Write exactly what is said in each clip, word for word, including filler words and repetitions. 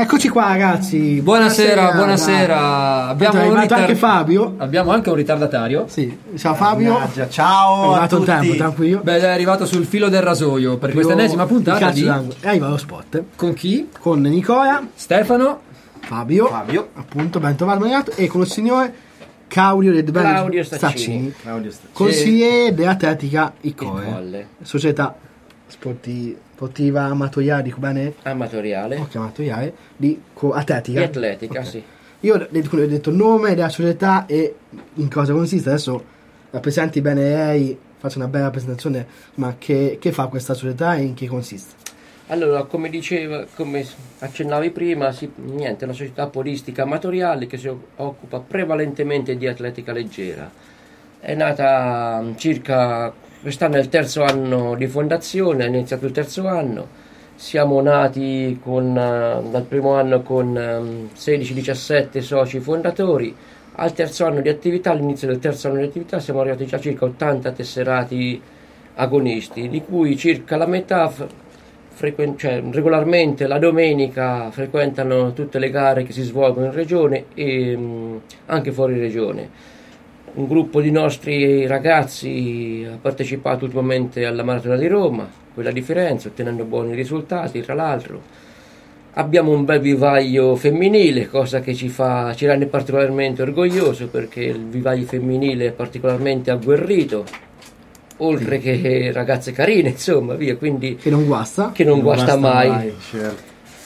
Eccoci qua ragazzi. Buonasera, buonasera. Abbiamo un ritard... anche Fabio. Abbiamo anche un ritardatario. Sì. Ciao Fabio. Mannaggia, ciao. È arrivato il tempo, tranquillo. Beh, è arrivato sul filo del rasoio per questa ennesima puntata di... E arriva lo spot. Con chi? Con Nicola, Stefano, Fabio, Fabio. appunto, ben trovato e con il signore Claudio del Claudio Staccini, Claudio Staccini. Consigliere dell'Atletica Il Colle, società sportiva sportiva amatoriale, bene? Amatoriale. Ok, amatoriale di co- atletica. Di atletica, okay. Sì. Io ho detto il nome della società e in cosa consiste. Adesso rappresenti bene lei, faccio una bella presentazione, ma che, che fa questa società e in che consiste? Allora, come diceva, come accennavi prima, si, niente, è una società polistica amatoriale che si occupa prevalentemente di atletica leggera. È nata circa... Quest'anno è il terzo anno di fondazione, è iniziato il terzo anno, siamo nati con, uh, dal primo anno con um, sedici diciassette soci fondatori, al terzo anno di attività, all'inizio del terzo anno di attività siamo arrivati già a circa ottanta tesserati agonisti, di cui circa la metà f- frequen- cioè, regolarmente la domenica frequentano tutte le gare che si svolgono in regione e um, anche fuori regione. Un gruppo di nostri ragazzi ha partecipato ultimamente alla Maratona di Roma, quella di Firenze, ottenendo buoni risultati. Tra l'altro abbiamo un bel vivaio femminile, cosa che ci fa ci rende particolarmente orgoglioso, perché il vivaio femminile è particolarmente agguerrito, oltre che ragazze carine, insomma, via, quindi che non guasta, che non, non guasta, guasta mai, mai certo.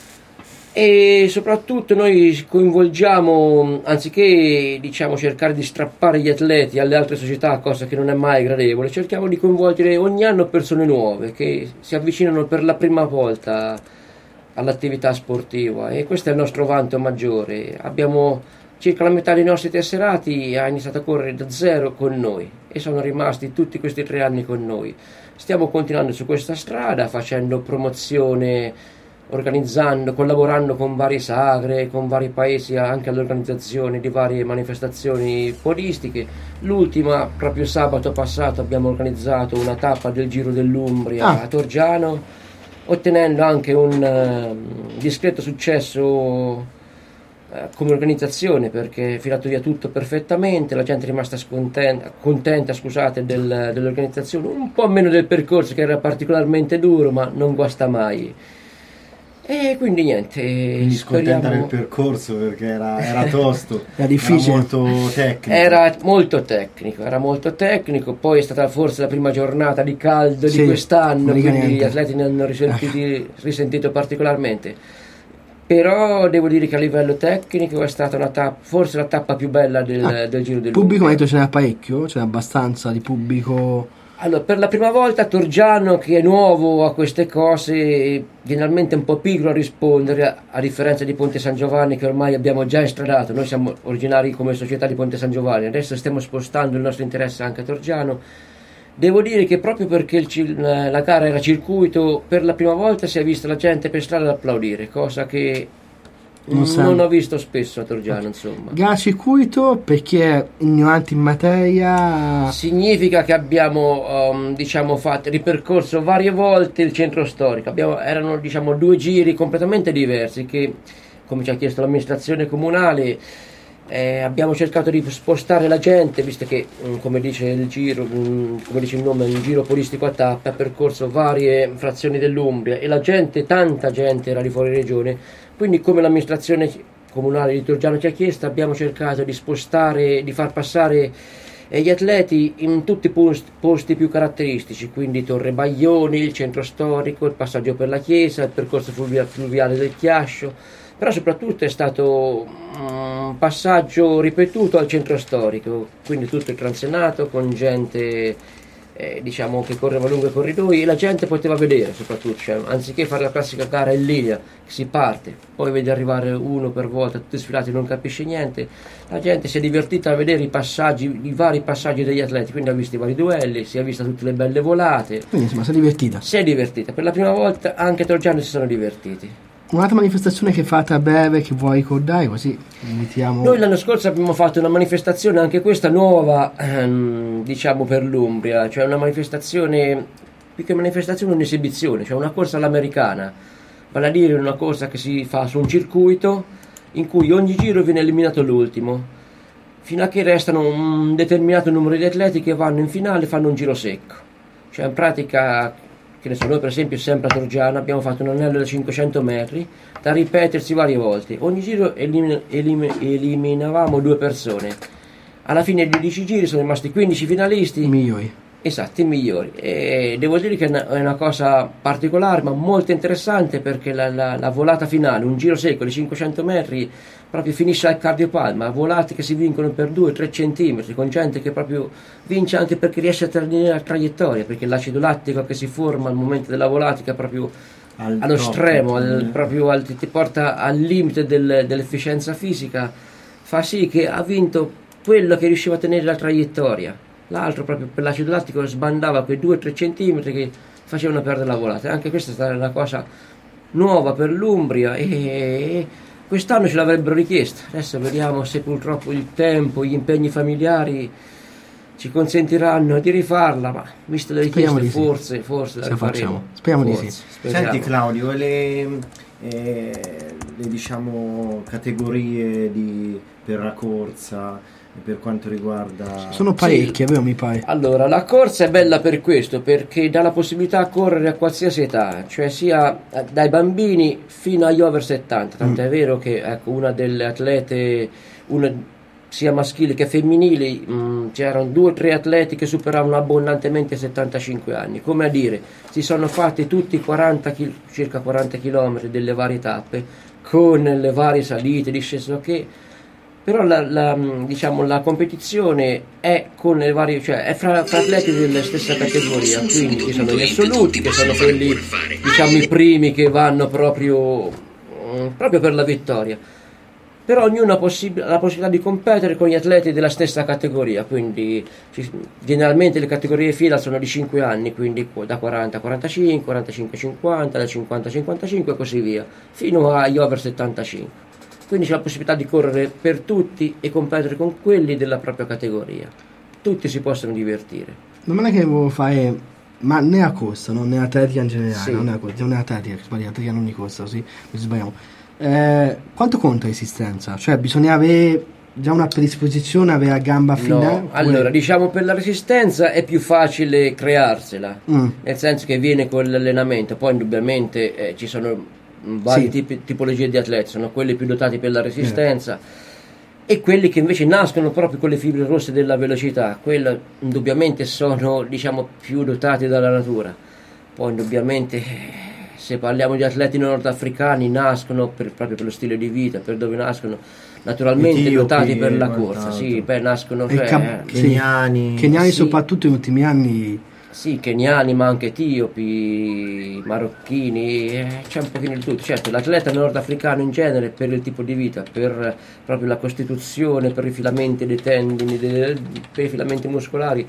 E soprattutto noi coinvolgiamo, anziché diciamo cercare di strappare gli atleti alle altre società, cosa che non è mai gradevole, cerchiamo di coinvolgere ogni anno persone nuove che si avvicinano per la prima volta all'attività sportiva, e questo è il nostro vanto maggiore. Abbiamo circa la metà dei nostri tesserati ha iniziato a correre da zero con noi e sono rimasti tutti questi tre anni con noi. Stiamo continuando su questa strada facendo promozione, organizzando, collaborando con varie sagre, con vari paesi, anche all'organizzazione di varie manifestazioni podistiche. L'ultima, proprio sabato passato, abbiamo organizzato una tappa del Giro dell'Umbria ah. a Torgiano, ottenendo anche un uh, discreto successo uh, come organizzazione, perché è filato via tutto perfettamente, la gente è rimasta scontenta, contenta scusate, del, dell'organizzazione, un po' meno del percorso che era particolarmente duro, ma non guasta mai. E quindi niente, quindi speriamo... scontenta del percorso, perché era, era tosto, era difficile, era molto tecnico. Era molto tecnico, era molto tecnico. Poi è stata forse la prima giornata di caldo sì, di quest'anno, quindi niente. Gli atleti ne hanno risentiti, risentito particolarmente. Però devo dire che a livello tecnico è stata una tappa, forse la tappa più bella del, ah, del Giro del pubblico. Ma detto ce n'è parecchio, ce n'è abbastanza di pubblico. Allora, per la prima volta Torgiano, che è nuovo a queste cose, generalmente un po' pigro a rispondere, a, a differenza di Ponte San Giovanni, che ormai abbiamo già estradato. Noi siamo originari come società di Ponte San Giovanni, adesso stiamo spostando il nostro interesse anche a Torgiano. Devo dire che proprio perché il, la gara era circuito, per la prima volta si è vista la gente per strada ad applaudire, cosa che non, non ho visto spesso a Torgiano, insomma. Gara circuito perché ignoranti in materia significa che abbiamo um, diciamo fatto ripercorso varie volte il centro storico. Abbiamo, erano diciamo due giri completamente diversi che, come ci ha chiesto l'amministrazione comunale, eh, abbiamo cercato di spostare la gente, visto che mh, come dice il giro, mh, come dice il nome, il giro polistico a tappe, ha percorso varie frazioni dell'Umbria e la gente, tanta gente era di fuori regione. Quindi, come l'amministrazione comunale di Torgiano ci ha chiesto, abbiamo cercato di spostare, di far passare gli atleti in tutti i posti, posti più caratteristici, quindi Torre Baglioni, il centro storico, il passaggio per la chiesa, il percorso fluvia, fluviale del Chiascio, però soprattutto è stato un passaggio ripetuto al centro storico, quindi tutto il transenato con gente Eh, diciamo che correva lungo i corridoi e la gente poteva vedere, soprattutto, cioè, anziché fare la classica gara in linea che si parte, poi vedi arrivare uno per volta, tutti sfilati, non capisce niente, la gente si è divertita a vedere i passaggi, i vari passaggi degli atleti, quindi ha visto i vari duelli, si è vista tutte le belle volate, quindi insomma si è divertita si è divertita, per la prima volta anche Torgiano si sono divertiti. Un'altra manifestazione che fate a breve che vuoi ricordare, così invitiamo. Noi l'anno scorso abbiamo fatto una manifestazione, anche questa nuova, ehm, diciamo per l'Umbria, cioè una manifestazione, più che manifestazione, un'esibizione, cioè una corsa all'americana, vale a dire una corsa che si fa su un circuito in cui ogni giro viene eliminato l'ultimo, fino a che restano un determinato numero di atleti che vanno in finale e fanno un giro secco. Cioè in pratica, che ne so, noi per esempio sempre a Torgiano abbiamo fatto un anello da cinquecento metri da ripetersi varie volte, ogni giro elim- elim- eliminavamo due persone, alla fine di dieci giri sono rimasti quindici finalisti, I migliori. esatto, i migliori, e devo dire che è una, è una cosa particolare ma molto interessante, perché la, la, la volata finale, un giro secco di cinquecento metri, proprio finisce al cardiopalma, volate che si vincono per due tre centimetri, con gente che proprio vince anche perché riesce a terminare la traiettoria, perché l'acido lattico che si forma al momento della volatica proprio Al allo top. stremo, al, proprio al, ti, ti porta al limite del, dell'efficienza fisica, fa sì che ha vinto quello che riusciva a tenere la traiettoria. L'altro proprio per l'acido lattico sbandava quei due tre centimetri che facevano perdere la volata. Anche questa è stata una cosa nuova per l'Umbria e quest'anno ce l'avrebbero richiesta. Adesso vediamo se purtroppo il tempo, gli impegni familiari ci consentiranno di rifarla, ma visto le richieste Speriamo di sì. forse, forse la Se rifaremo. facciamo. Speriamo di Forse, sì. speriamo. Senti Claudio, le, eh, le diciamo categorie di, per la corsa, per quanto riguarda... Sono parecchie, vero mi pare? Allora, la corsa è bella per questo, perché dà la possibilità a correre a qualsiasi età, cioè sia dai bambini fino agli over settanta, tant'è vero che ecco, una delle atlete, una, sia maschili che femminili, mh, c'erano due o tre atleti che superavano abbondantemente i settantacinque anni, come a dire, si sono fatti tutti quaranta chil- circa quaranta chilometri delle varie tappe, con le varie salite, discese, che però la, la, diciamo, la competizione è con le varie, cioè è fra, fra atleti della stessa categoria, quindi ci sono gli assoluti che sono quelli, diciamo, i primi che vanno proprio, proprio per la vittoria, però ognuno ha possib- la possibilità di competere con gli atleti della stessa categoria, quindi ci, generalmente le categorie fila sono di cinque anni, quindi da quaranta a quarantacinque, quarantacinque a cinquanta, da cinquanta a cinquantacinque e così via, fino agli over settantacinque. Quindi c'è la possibilità di correre per tutti e competere con quelli della propria categoria. Tutti si possono divertire. Domanda che volevo fare, ma nella corsa, non nella atletica in generale, Sì. non nella corsa, nella atletica, sbagliato, atletica non di corsa, sì, mi sbagliamo. Eh, quanto conta resistenza? Cioè bisogna avere già una predisposizione, avere la gamba fina? No, oppure- allora diciamo per la resistenza è più facile crearsela, Mm. nel senso che viene con l'allenamento, poi indubbiamente eh, ci sono varie Sì. tipi- tipologie di atleti, sono quelli più dotati per la resistenza e quelli che invece nascono proprio con le fibre rosse della velocità, quelli indubbiamente sono, diciamo, più dotati dalla natura. Poi indubbiamente eh, se parliamo di atleti nordafricani, nascono per, proprio per lo stile di vita, per dove nascono, naturalmente Etiopi dotati per la e corsa, quant'altro. sì, beh, nascono, E cioè, cap- sì. Keniani. Keniani Sì. soprattutto negli ultimi anni. sì, keniani, ma anche etiopi, marocchini, eh, c'è un pochino di tutto. Certo, l'atleta nordafricano in genere, per il tipo di vita, per proprio la costituzione, per i filamenti dei tendini, dei- per i filamenti muscolari,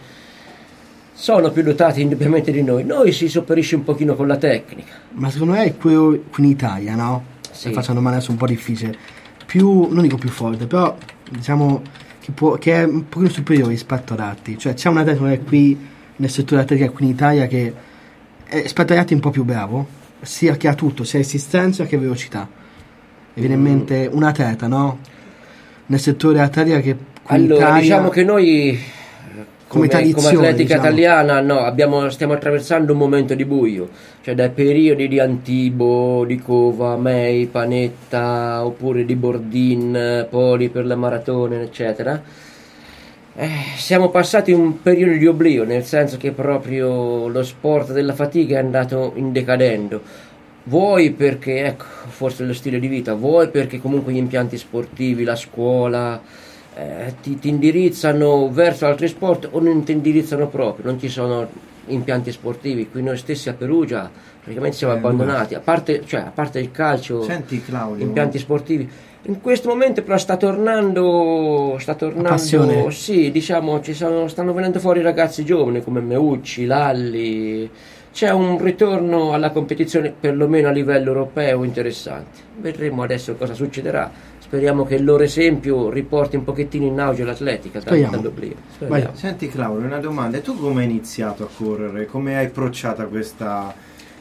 sono più dotati indubbiamente di noi. Noi si sopperisce un pochino con la tecnica. Ma secondo me è quello qui in Italia, no? Sì. Faccio una domanda adesso un po' difficile. Più, non dico più forte, però diciamo che, può, che è un pochino superiore rispetto ad altri. Cioè c'è un atleta che è qui nel settore atletica qui in Italia che è rispetto agli altri un po' più bravo, sia che ha tutto, sia resistenza che velocità. Mi viene in Mm. mente un atleta, no? Nel settore atletica che qui in Allora, Italia... diciamo che noi come, tradizione, come atletica diciamo. italiana no, abbiamo, stiamo attraversando un momento di buio, cioè dai periodi di Antibo, di Cova, May, Panetta, oppure di Bordin, Poli per le maratone, eccetera. Eh, siamo passati un periodo di oblio, nel senso che proprio lo sport della fatica è andato in decadendo. Vuoi perché, ecco, forse lo stile di vita, vuoi perché comunque gli impianti sportivi, la scuola eh, ti, ti indirizzano verso altri sport o non ti indirizzano proprio, non ci sono impianti sportivi. Qui noi stessi a Perugia praticamente siamo Eh, abbandonati, a parte, cioè, a parte il calcio, Senti Claudio, impianti sportivi. In questo momento però sta tornando, sta tornando, passione. sì, diciamo, ci sono, stanno venendo fuori ragazzi giovani come Meucci, Lalli, c'è un ritorno alla competizione perlomeno a livello europeo interessante. Vedremo adesso cosa succederà, speriamo che il loro esempio riporti un pochettino in auge l'atletica dal- Speriamo. dall'oblio. Vai. Speriamo. Senti Claudio, una domanda, e tu come hai iniziato a correre? Come hai approcciata questa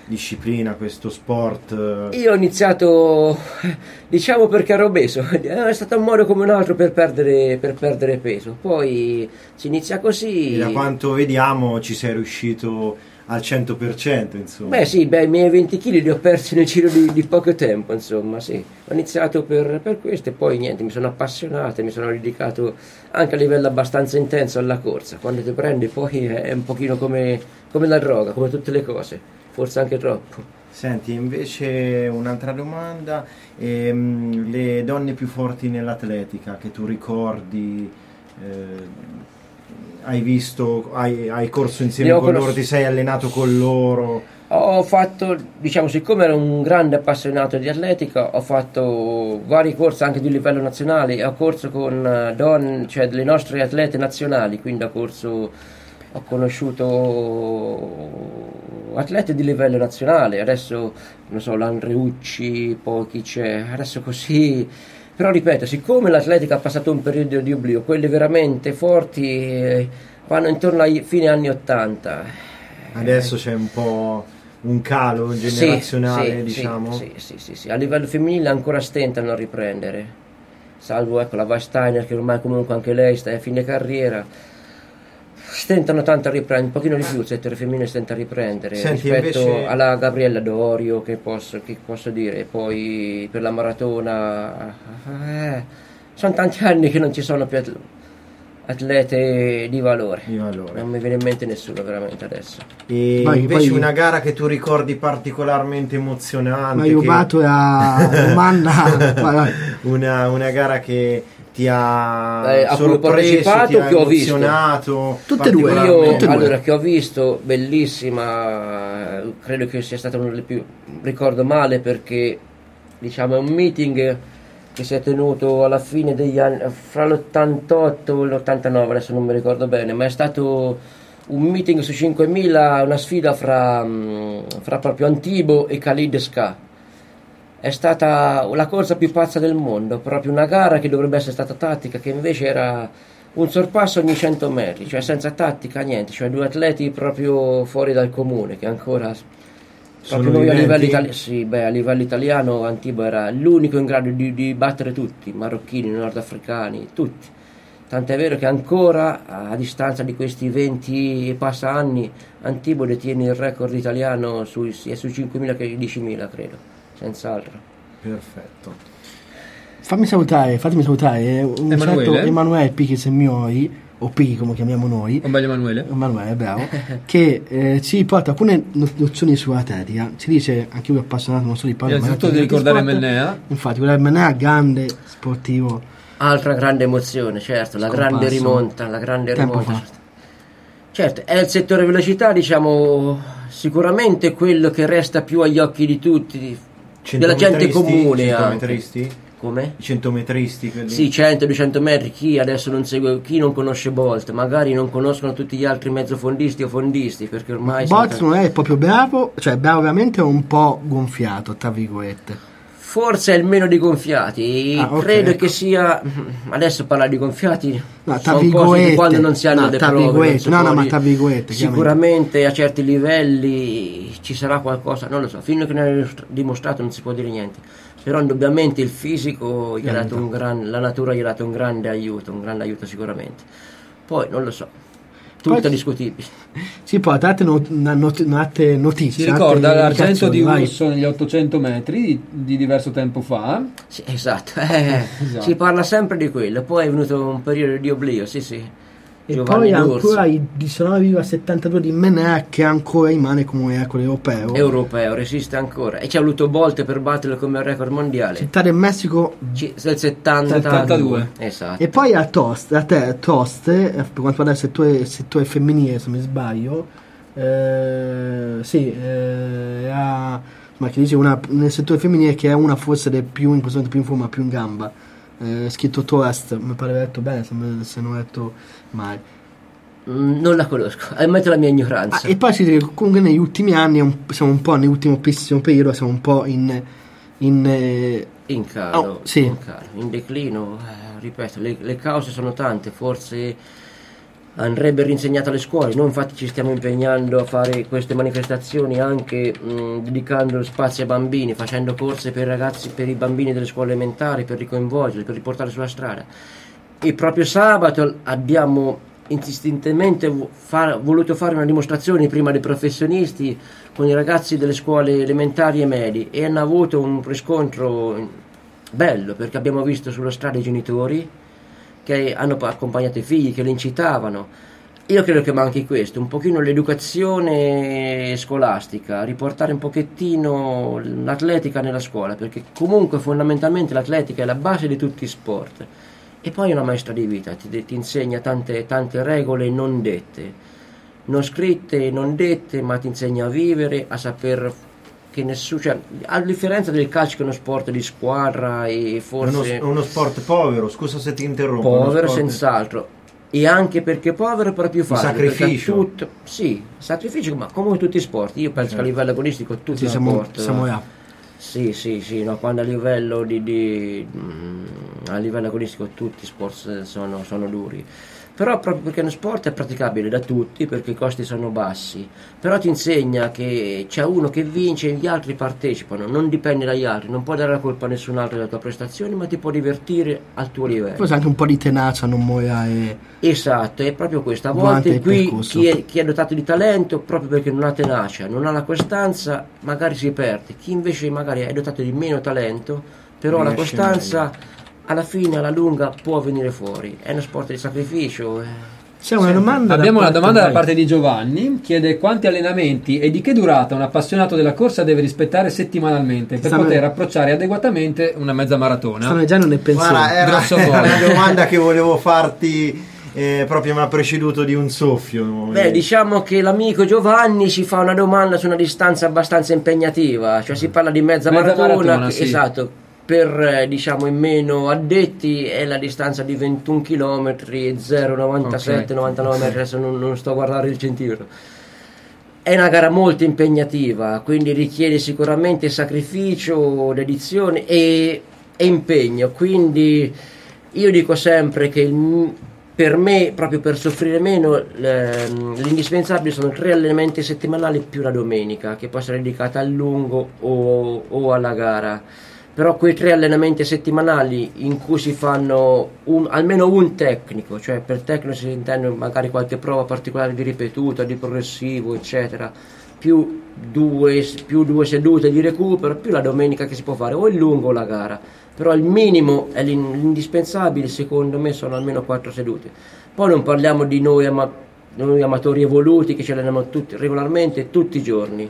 disciplina, questo sport? Io ho iniziato, diciamo, perché ero obeso, è stato un modo come un altro per perdere, per perdere peso, poi si inizia così. E da quanto vediamo ci sei riuscito al cento per cento, insomma. Beh sì, beh, i miei venti chili li ho persi nel giro di, di poco tempo, insomma, sì. Ho iniziato per, per questo e poi niente, mi sono appassionato e mi sono dedicato anche a livello abbastanza intenso alla corsa. Quando ti prendi poi è un pochino come, come la droga, come tutte le cose, forse anche troppo. Senti, invece un'altra domanda, ehm, le donne più forti nell'atletica che tu ricordi, eh, hai visto, hai, hai corso insieme con conosci- loro, ti sei allenato con loro? Ho fatto, diciamo, siccome ero un grande appassionato di atletica, ho fatto vari corsi anche di livello nazionale, ho corso con donne, cioè delle nostre atlete nazionali, quindi ho corso, ho conosciuto atlete di livello nazionale, adesso non so, l'Andreucci, poi chi c'è, adesso così. Però ripeto, siccome l'atletica ha passato un periodo di oblio, quelli veramente forti eh, vanno intorno ai fine anni ottanta. Adesso eh. c'è un po' un calo generazionale, sì, sì, diciamo. Sì, sì, sì, sì, a livello femminile ancora stentano a riprendere, salvo ecco la Weissteiner che ormai comunque anche lei sta a fine carriera. Stentano tanto a riprendere, un pochino di più il settore femminile stenta a riprendere. Senti, rispetto invece... alla Gabriella Dorio, che posso, che posso dire, poi per la maratona eh, sono tanti anni che non ci sono più atlete di valore. di valore Non mi viene in mente nessuno veramente adesso. E vai, invece vai. Una gara che tu ricordi particolarmente emozionante, ma io che... batto a domanda vai, vai. Una, una gara che ti ha eh, a sorpreso, ti ha che ho emozionato visto. Tutte e due, io tutte e due. allora che ho visto, bellissima, credo che sia stata una delle più, ricordo male perché diciamo è un meeting che si è tenuto alla fine degli anni, fra l'ottantotto e l'ottantanove, adesso non mi ricordo bene, ma è stato un meeting su cinquemila, una sfida fra, fra proprio Antibo e Khalid Ska. È stata la corsa più pazza del mondo, proprio una gara che dovrebbe essere stata tattica, che invece era un sorpasso ogni cento metri, cioè senza tattica, niente, cioè due atleti proprio fuori dal comune, che ancora proprio noi a livello, itali- sì, beh, a livello italiano Antibo era l'unico in grado di, di battere tutti, marocchini, nordafricani, tutti. Tant'è vero che ancora a distanza di questi venti e passa anni Antibo detiene il record italiano sui, sia sui cinquemila che i diecimila, credo. Senz'altro. Perfetto. Fammi salutare, fatemi salutare un Emanuele. certo Emanuele Pichi Semioi, o Pichi come chiamiamo noi. Un bel Emanuele. Emanuele, bravo. Che eh, ci porta alcune nozioni sull'atletica. Ci dice, anche lui è appassionato non solo di pallavolo. Innanzitutto di ricordare Mennea. Infatti, quello del Mennea, grande sportivo. Altra grande emozione, certo, la Scomparso. grande rimonta, la grande Tempo rimonta. fa. Certo, è il settore velocità, diciamo, sicuramente quello che resta più agli occhi di tutti, della gente comune. Centometristi? Come? I centometristi? Quelli... Sì, cento duecento metri, chi adesso non segue, chi non conosce Bolt, magari non conoscono tutti gli altri mezzofondisti o fondisti, perché ormai... Bolt sono... non è proprio bravo, cioè bravo veramente, è un po' gonfiato, tra virgolette. Forse è il meno di gonfiati, Ah, okay, credo ecco. che sia, adesso parlare di gonfiati No, tra sono cose virgolette, di quando non si hanno no, le tra prove, virgolette, non si no, può no, ma dire. tra virgolette, Sicuramente a certi livelli ci sarà qualcosa, non lo so, fino a che non è dimostrato non si può dire niente, però indubbiamente il fisico gli ha dato un gran, la natura gli ha dato un grande aiuto, un grande aiuto sicuramente, poi non lo so, tutto Poi- discutibile. Sì, poi date not- not- altre notizie. Si ricorda altre l'argento di indicazioni, vai. Urso negli ottocento metri di diverso tempo fa. Sì, esatto, eh, Esatto. si parla sempre di quello, poi è venuto un periodo di oblio, sì sì. E Giovanni poi D'Urso. ancora i diciannove virgola settantadue di Menea che ancora rimane come record europeo. Europeo, resiste ancora e ci ha avuto volte per batterlo come record mondiale. Città del Messico. Ci- del settantadue. settantadue. Esatto. E poi a Tost, a te, Tost, eh, per quanto riguarda il settore, settore femminile, se non mi sbaglio, eh, sì, eh, ha, ma che dice una, nel settore femminile che è una forse del più in questo momento più in forma, più in gamba. Eh, scritto Toast, mi pare detto bene, se, me- se non ho detto male. Mm, non la conosco, ammetto la mia ignoranza. Ah, e poi si dice che comunque negli ultimi anni è un- siamo un po' nell'ultimo pessimo periodo, siamo un po' in, in eh, In calo, Oh, sì. in, calo, in declino, eh, ripeto, le, le cause sono tante, forse andrebbe rinsegnata alle scuole. Noi infatti ci stiamo impegnando a fare queste manifestazioni anche mh, dedicando spazi ai bambini, facendo corse per i ragazzi, per i bambini delle scuole elementari, per ricoinvolgerli, per riportarli sulla strada. E proprio sabato abbiamo insistentemente far, voluto fare una dimostrazione prima dei professionisti con i ragazzi delle scuole elementari e medie, e hanno avuto un riscontro bello, perché abbiamo visto sulla strada i genitori che hanno accompagnato i figli, che li incitavano. Io credo che manchi questo, un pochino l'educazione scolastica, riportare un pochettino l'atletica nella scuola, perché comunque fondamentalmente l'atletica è la base di tutti i sport. E poi è una maestra di vita, ti, ti insegna tante, tante regole non dette, non scritte, non dette, ma ti insegna a vivere, a saper che nessuno, cioè, a differenza del calcio che è uno sport di squadra e forse... È uno, uno sport povero, scusa se ti interrompo. Povero sport... senz'altro, e anche perché povero però più facile. Sacrificio. Tutto, sì, sacrificio, ma come tutti i sport, io penso certo. che a livello agonistico tutti Sì, i siamo, sport... siamo là. Sì, sì, sì, no, quando a livello di, di mh, a livello agonistico tutti i sport sono, sono duri. Però proprio perché uno sport è praticabile da tutti, perché i costi sono bassi, però ti insegna che c'è uno che vince e gli altri partecipano, non dipende dagli altri, non puoi dare la colpa a nessun altro della tua prestazione, ma ti può divertire al tuo livello. Forse anche un po' di tenacia, non muoia. Esatto, è proprio questo. A volte qui chi è, chi è dotato di talento, proprio perché non ha tenacia, non ha la costanza, magari si perde. Chi invece magari è dotato di meno talento, però ha la costanza, meglio. Alla fine, alla lunga, può venire fuori. È uno sport di sacrificio. C'è una domanda. Abbiamo una domanda vai. da parte di Giovanni. Chiede quanti allenamenti e di che durata un appassionato della corsa deve rispettare settimanalmente per stanno... poter approcciare adeguatamente una mezza maratona. Stanno già non è pensione. Guarda, era, era una domanda che volevo farti. Eh, proprio mi ha preceduto di un soffio. Beh, diciamo che l'amico Giovanni ci fa una domanda su una distanza abbastanza impegnativa, cioè si parla di mezza, mezza maratona, maratona che, sì. Esatto, per diciamo in meno addetti è la distanza di ventuno chilometri, zero virgola novantasette novantanove metri, adesso non, non sto a guardare il centimetro. È una gara molto impegnativa, quindi richiede sicuramente sacrificio, dedizione e, e impegno, quindi io dico sempre che il per me, proprio per soffrire meno, l'indispensabile sono tre allenamenti settimanali più la domenica, che può essere dedicata al lungo o, o alla gara. Però quei tre allenamenti settimanali in cui si fanno un, almeno un tecnico, cioè per tecnico si intende magari qualche prova particolare di ripetuta, di progressivo, eccetera, più due, più due sedute di recupero, più la domenica che si può fare o il lungo o la gara. Però il minimo è l'indispensabile, secondo me sono almeno quattro sedute. Poi non parliamo di noi, ama- noi amatori evoluti che ci alleniamo tutti, regolarmente tutti i giorni.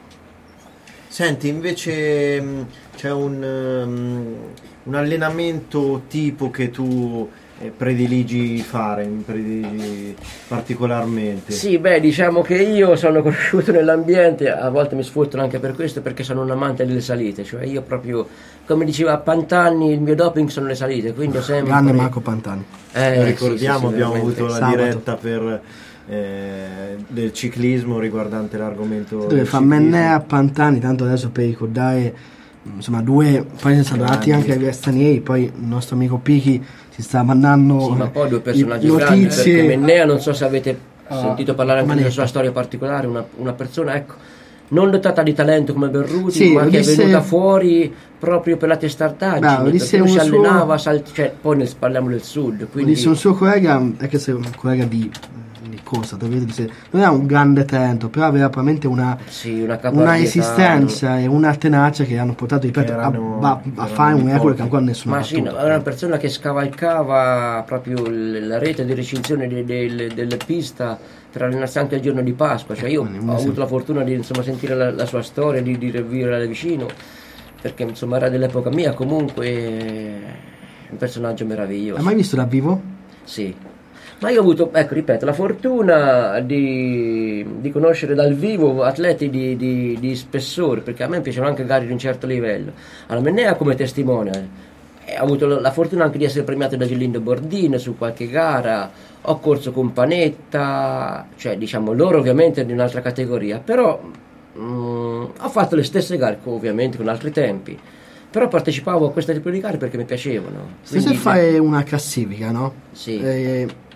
Senti, invece mh, c'è un, um, un allenamento tipo che tu eh, prediligi fare, prediligi particolarmente? Sì, beh, diciamo che io sono cresciuto nell'ambiente, a volte mi sfruttano anche per questo, perché sono un amante delle salite, cioè io proprio, come diceva Pantani, il mio doping sono le salite, quindi ho sempre... Grande Marco Pantani. Eh, ricordiamo, sì, sì, abbiamo avuto la sabato. diretta per... Eh, del ciclismo riguardante l'argomento dove fa Mennea, Pantani, tanto adesso per ricordare insomma due, poi sono stati dati anche agli stranieri, poi il nostro amico Pichi si sta mandando sì, ma poi due personaggi notizie. Grandi, perché Mennea, non so se avete uh, sentito parlare anche manetta. della sua storia particolare, una, una persona ecco non dotata di talento come Berruti, sì, ma che disse... è venuta fuori proprio per la testardaggine, Bravo, perché lui si suo... allenava, salt... cioè, poi nel, parliamo del sud, quindi... disse un suo collega, è che sei un collega di cosa, dice, non è un grande talento, però aveva probabilmente una, sì, una, una esistenza e una tenacia che hanno portato, ripeto, erano, a, a, a fare un record che ancora nessuno ma ha sì, no, era una persona che scavalcava proprio la rete di recinzione delle, delle, delle pista per allenarsi anche il giorno di Pasqua, cioè io ho avuto la fortuna di insomma sentire la, la sua storia, di, di riviverla da vicino, perché insomma era dell'epoca mia, comunque un personaggio meraviglioso. Hai mai visto dal vivo? Sì. Ma io ho avuto, ecco, ripeto, la fortuna di, di conoscere dal vivo atleti di, di, di spessore, perché a me piacciono anche gare di un certo livello. Allora, Mennea come testimone, ho avuto la fortuna anche di essere premiato da Gilindo Bordino su qualche gara, ho corso con Panetta, cioè diciamo loro ovviamente di un'altra categoria, però mh, ho fatto le stesse gare, ovviamente con altri tempi. Però partecipavo a questo tipo di gare perché mi piacevano. Se, se fai una classifica, no? Sì. Eh,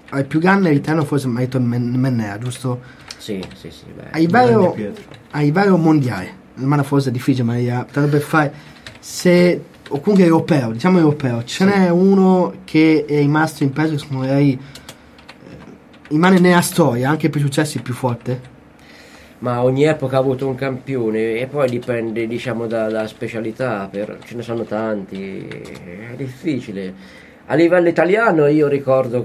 hai più grande all'interno forse mi hai detto Men- Mennea, giusto? Sì, sì, sì. Beh. A livello, Grande Pietro. a livello mondiale, ma forse è difficile, ma io- tanto per fare, se, o comunque europeo, diciamo europeo, ce n'è uno che è rimasto in peso, secondo lei eh, rimane nella storia, anche per successi più forte? Ma ogni epoca ha avuto un campione e poi dipende, diciamo, da- dalla specialità, per- ce ne sono tanti, è difficile. A livello italiano io ricordo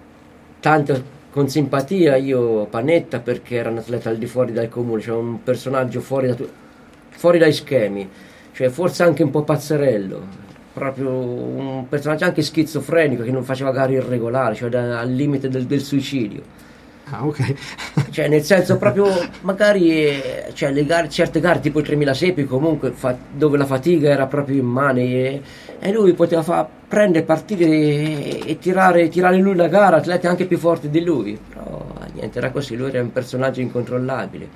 tanto con simpatia io Panetta, perché era un atleta al di fuori dal comune, cioè un personaggio fuori, da tu- fuori dai schemi, cioè forse anche un po' pazzerello, proprio un personaggio anche schizofrenico che non faceva gare irregolari, cioè da- al limite del, del suicidio. Ah, ok. Cioè nel senso proprio magari eh, cioè, le gare, certe gare tipo il tremila sepi comunque fa- dove la fatica era proprio immane e, e lui poteva fa- prendere, partire e, e tirare, tirare lui la gara, atleti anche più forti di lui, però niente, era così, lui era un personaggio incontrollabile.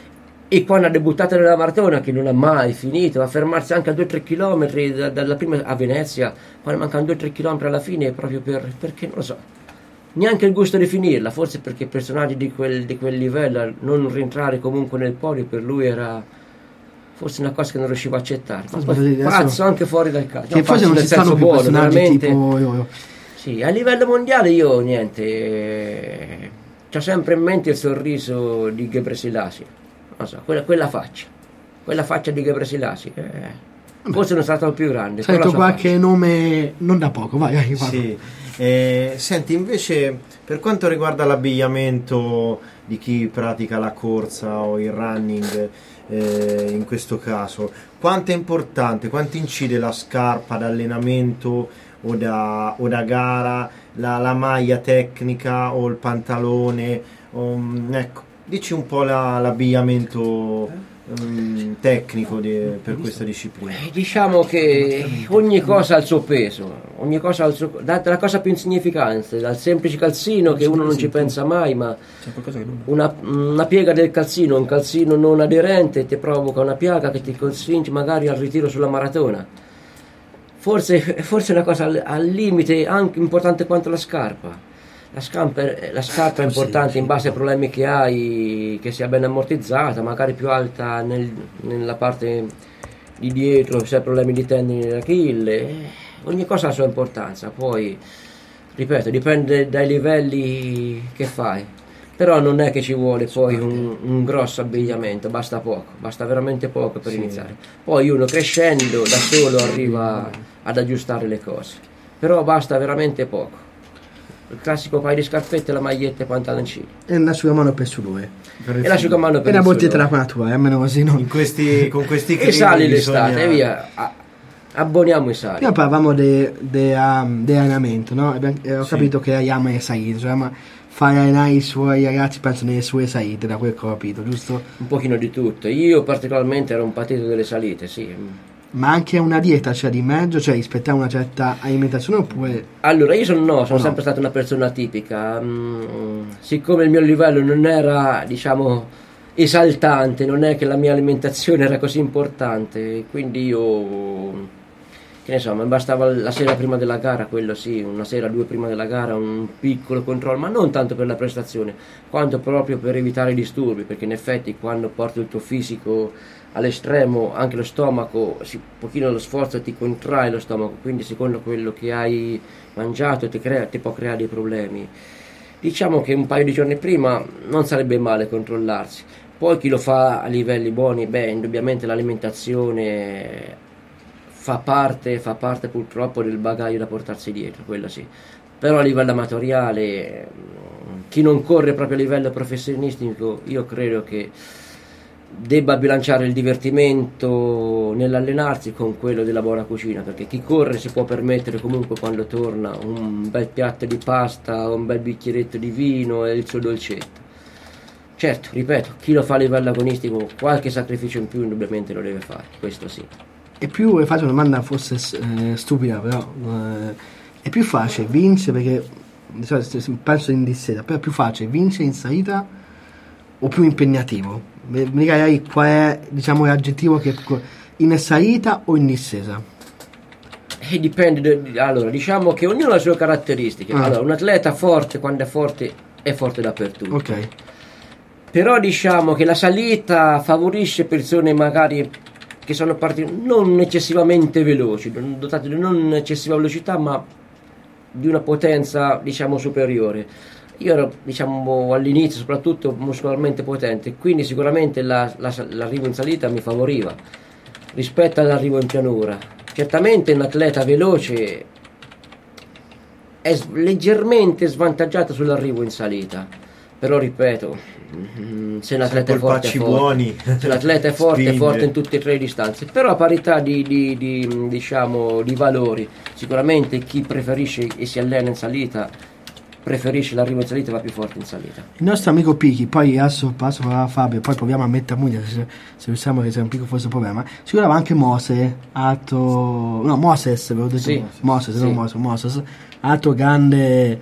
E quando ha debuttato nella maratona, che non ha mai finito, a fermarsi anche a due tre chilometri da- dalla prima a Venezia, quando mancano due tre chilometri alla fine, proprio per, perché non lo so, neanche il gusto di finirla, forse perché personaggi di quel, di quel livello, non rientrare comunque nel podio per lui era forse una cosa che non riusciva a accettare. Ma poi Adesso- pazzo anche fuori dal calcio, Che forse non nel ci stanno senso più buono, personaggi veramente. tipo io. Sì, a livello mondiale io niente, eh, c'ho sempre in mente il sorriso di Ghebreselassie, non so, quella, quella faccia, quella faccia di Ghebreselassie, eh, forse non è stato il più grande. però Sento la sua qualche nome non da poco, vai, vai, vai. Sì. Eh, senti, invece, per quanto riguarda l'abbigliamento di chi pratica la corsa o il running, eh, in questo caso, quanto è importante, quanto incide la scarpa d'allenamento o da, o da gara, la, la maglia tecnica o il pantalone? o, ecco, dici un po' la- l'abbigliamento um, tecnico di- per questa disciplina. Eh, Diciamo che ogni cosa ha il suo peso, ogni cosa ha il suo, da- dalla cosa più insignificante, dal semplice calzino che uno non ci pensa mai, ma una, una piega del calzino, un calzino non aderente ti provoca una piaga che ti costringe magari al ritiro sulla maratona. Forse, forse è una cosa al, al limite anche importante quanto la scarpa. La scarpa, la scarpa è importante in base ai problemi che hai, che sia ben ammortizzata, magari più alta nel- nella parte di dietro, se hai problemi di tendini d'Achille. Ogni cosa ha la sua importanza, poi ripeto, dipende dai livelli che fai. Però non è che ci vuole poi un, un grosso abbigliamento, basta poco, basta veramente poco per iniziare. Poi uno crescendo da solo arriva ad aggiustare le cose, però basta veramente poco. Il classico paio di scarpette, la maglietta e i pantaloncini. E l'asciugamano per sudore. E l'asciugamano per E una il bottetta sudore. d'acqua naturale, almeno così no. In questi, con questi E sali credi l'estate, bisogna- e via. A- abboniamo i sali. Prima parlavamo di allenamento, no? Abbiamo- eh, ho Sì. capito che Ayama è salito, cioè, ma fai allenare i suoi ragazzi, penso nelle sue salite, da quel che ho capito, giusto? Un pochino di tutto. Io particolarmente ero un patito delle salite, sì. Ma anche una dieta, cioè di mezzo, cioè rispettare una certa alimentazione oppure... Allora, io sono, no, sono No. sempre stata una persona tipica. Mm, siccome il mio livello non era, diciamo, esaltante, non è che la mia alimentazione era così importante, quindi io, che ne so, mi bastava la sera prima della gara, quello sì, una sera, due prima della gara, un piccolo controllo, ma non tanto per la prestazione, quanto proprio per evitare i disturbi, perché in effetti quando porti il tuo fisico all'estremo, anche lo stomaco, si, un pochino lo sforzo ti contrae lo stomaco, quindi secondo quello che hai mangiato ti, crea, ti può creare dei problemi. Diciamo che un paio di giorni prima non sarebbe male controllarsi. Poi chi lo fa a livelli buoni, beh, indubbiamente l'alimentazione fa parte, fa parte purtroppo del bagaglio da portarsi dietro, quello sì. Però a livello amatoriale, chi non corre proprio a livello professionistico, io credo che debba bilanciare il divertimento nell'allenarsi con quello della buona cucina, perché chi corre si può permettere comunque quando torna un bel piatto di pasta, un bel bicchieretto di vino e il suo dolcetto. Certo, ripeto, chi lo fa a livello agonistico qualche sacrificio in più indubbiamente lo deve fare, questo sì. È più, e faccio una domanda forse eh, stupida, però eh, è più facile vincere, perché di solito penso in dissesa, però è più facile vincere in salita o più impegnativo? Mi mi dirai qual è, diciamo, l'aggettivo che in salita o in dissesa? E dipende, da, allora diciamo che ognuno ha le sue caratteristiche. Ah. Allora, un atleta forte, quando è forte, è forte dappertutto. Ok. Però diciamo che la salita favorisce persone magari che sono partite non eccessivamente veloci, non- dotate di non eccessiva velocità, ma di una potenza diciamo superiore. Io ero diciamo all'inizio soprattutto muscolarmente potente, quindi sicuramente la- la- l'arrivo in salita mi favoriva rispetto all'arrivo in pianura. Certamente un atleta veloce è s- leggermente svantaggiato sull'arrivo in salita, però ripeto, mm, se l'atleta è forte è Colpacci forte. buoni. Se l'atleta è forte è Spinge. forte in tutte e tre le distanze, però a parità di, di- di, diciamo, di valori, sicuramente chi preferisce e si allena in salita preferisce l'arrivo in salita e va più forte in salita. Il nostro amico Pichi, poi adesso passo a Fabio, poi proviamo a mettere a moglie se, se riusciamo che sia un piccolo forse problema. Si guardava anche Mose, altro, no Moses, avevo detto Sì. Moses, Sì. non Moses, Moses, altro grande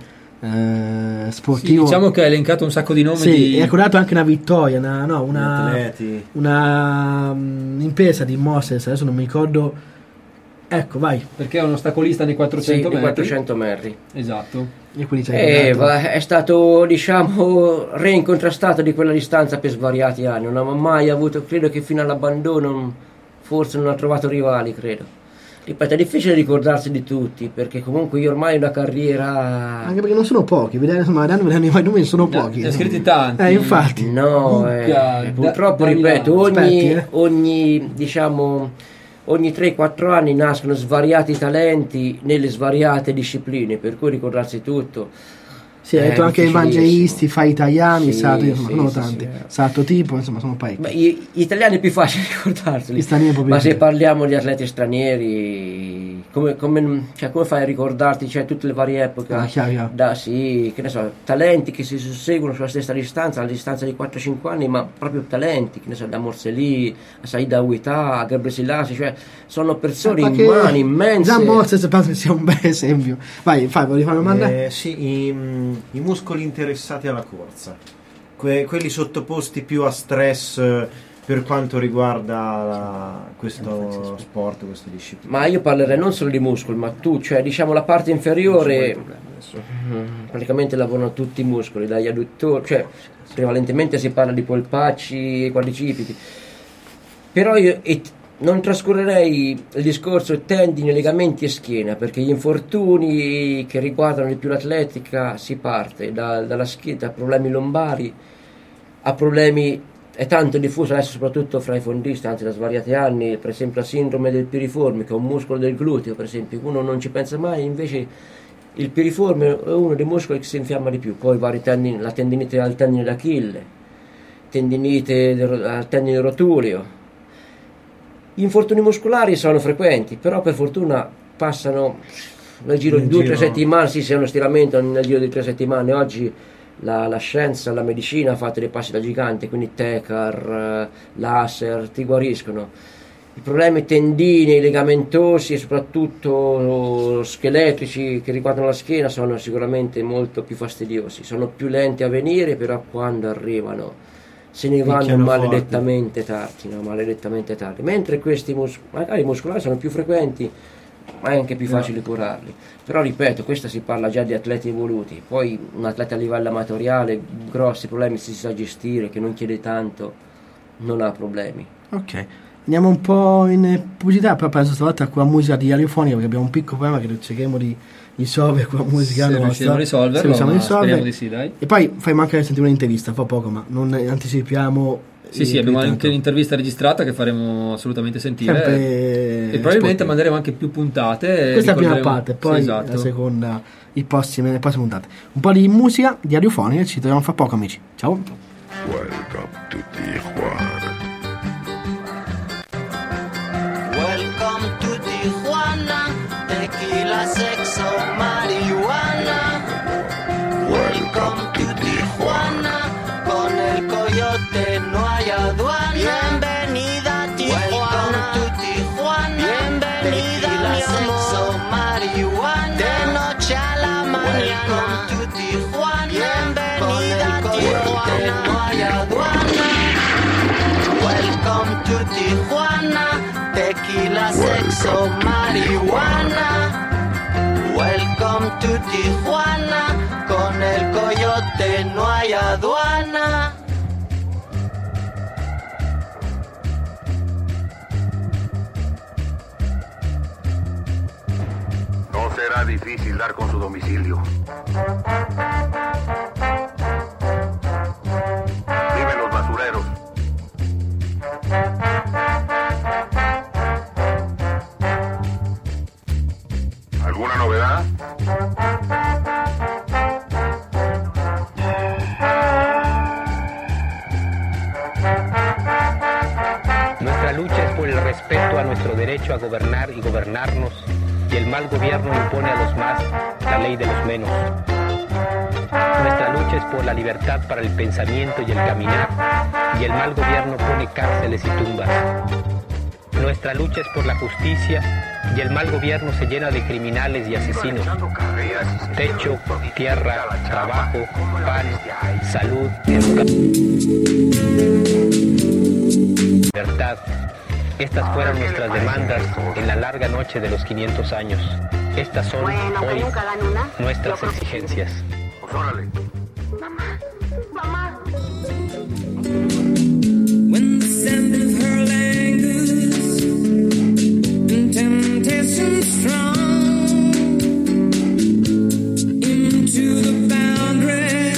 eh, Sì, sportivo. diciamo che hai elencato un sacco di nomi Sì, di... e ha dato anche una vittoria, una, no, una, atleti. una mm, impresa di Moses, adesso non mi ricordo. Ecco, vai. perché è un ostacolista nei Sì, quattrocento di metri. quattrocento metri. Esatto. E quindi c'è E il va- è stato diciamo reincontrastato di quella distanza per svariati anni, non aveva mai avuto, credo che fino all'abbandono forse non ha trovato rivali, credo. Ripeto, è difficile ricordarsi di tutti, perché comunque io ormai ho una carriera... Anche perché non sono pochi, vedere insomma, vedendo vedendo i vari numeri sono Ne ha- pochi. ne ha scritti tanti. Eh, infatti. No, Luca, eh, da- purtroppo da ripeto, Milano. ogni, Aspetti, eh. ogni diciamo ogni tre quattro anni nascono svariati talenti nelle svariate discipline, per cui ricordarsi tutto. Sì, hai è detto anche difficilissimo. evangelisti, fai italiani, Sì, sato, insomma, sì, sono sì, tanti. sì. Sato tipo, insomma, sono parecchi. Ma gli, gli italiani è più facile ricordarseli, Gli stranieri è proprio ma se difficile. parliamo di atleti stranieri, come, come, cioè, come fai a ricordarti cioè, tutte le varie epoche? Ah, chiaro, chiaro. Da, sì, che ne so, talenti che si susseguono sulla stessa distanza, alla distanza di quattro cinque anni, ma proprio talenti, che ne so, da Morselli a Saida Ouita, a Gabriel Selassie, cioè sono persone Ma che immani, immense. Gian Moses penso che sia un bel esempio. Vai, fai, volevi fare una domanda? Eh, sì, i, i muscoli interessati alla corsa, Que- quelli sottoposti più a stress eh, per quanto riguarda la- questo sport, questa disciplina. Ma io parlerei non solo di muscoli, ma tu, cioè diciamo la parte inferiore, mm, praticamente lavorano tutti i muscoli, dagli adduttori, cioè prevalentemente si parla di polpacci e quadricipiti. Però io e- non trascurerei il discorso tendini, legamenti e schiena, perché gli infortuni che riguardano di più l'atletica si parte da- dalla schiena a problemi lombari, a problemi, è tanto diffuso adesso soprattutto fra i fondisti, anzi da svariati anni, per esempio la sindrome del piriforme, che è un muscolo del gluteo, per esempio, uno non ci pensa mai, invece il piriforme è uno dei muscoli che si infiamma di più, poi vari tendini, la tendinite al tendine d'Achille, tendinite del- al tendine rotuleo. Gli infortuni muscolari sono frequenti, però per fortuna passano nel giro di Nel due o tre giro- settimane, sì, se è uno stiramento nel giro di tre settimane. Oggi la, la scienza, la medicina ha fatto dei passi da gigante, quindi Tecar, eh, laser, ti guariscono. I problemi tendinei, legamentosi e soprattutto scheletrici che riguardano la schiena sono sicuramente molto più fastidiosi, sono più lenti a venire, però quando arrivano se ne vanno Picchiano maledettamente tardi, no? Maledettamente tardi. Mentre questi mus- magari i muscolari sono più frequenti, ma è anche più facile curarli. Però ripeto, questa si parla già di atleti evoluti. Poi un atleta a livello amatoriale, grossi problemi si sa gestire, che non chiede tanto, non ha problemi. Ok. Andiamo un po' in pubblicità, però penso stavolta con la musica di radiofonica, perché abbiamo un piccolo problema che cercheremo di risolvere con la musica Se nostra. riusciremo a risolverlo, Se riusciamo a ma risolvere. speriamo di sì, dai. E poi faremo anche sentire un'intervista, fra poco, ma non anticipiamo. Sì, sì, eh, abbiamo più anche tanto. un'intervista registrata che faremo assolutamente sentire. Sempre e probabilmente sportivo. manderemo anche più puntate. Questa è la prima ricorderemo- parte, poi Sì, esatto. la seconda, i prossimi, le prossime puntate. Un po' di musica, di radiofonica, ci troviamo fra poco, amici. Ciao. Welcome to Tijuana. Welcome to Tijuana, tequila, sexo, marihuana. Welcome to Tijuana, con el coyote no hay aduana. Bienvenida a Tijuana, welcome to Tijuana. Bienvenida tequila, sexo, marihuana. De noche a la mañana. Welcome to Tijuana, bienvenida a Tijuana, no hay aduana. Welcome to Tijuana, tequila, sexo. sexo, marihuana. Welcome to Tijuana, con el coyote no hay aduana. No será difícil dar con su domicilio. Viven los basureros. ¿Alguna novedad? Nuestra lucha es por el respeto a nuestro derecho a gobernar y gobernarnos, y el mal gobierno impone a los más la ley de los menos. Nuestra lucha es por la libertad para el pensamiento y el caminar, y el mal gobierno pone cárceles y tumbas. Nuestra lucha es por la justicia, y el mal gobierno se llena de criminales y asesinos. Techo, tierra, trabajo, pan, salud, educación, libertad. Estas fueron nuestras demandas en la larga noche de los quinientos años. Estas son hoy nuestras exigencias. Pues órale. When the sound of her language and temptation strong into the boundary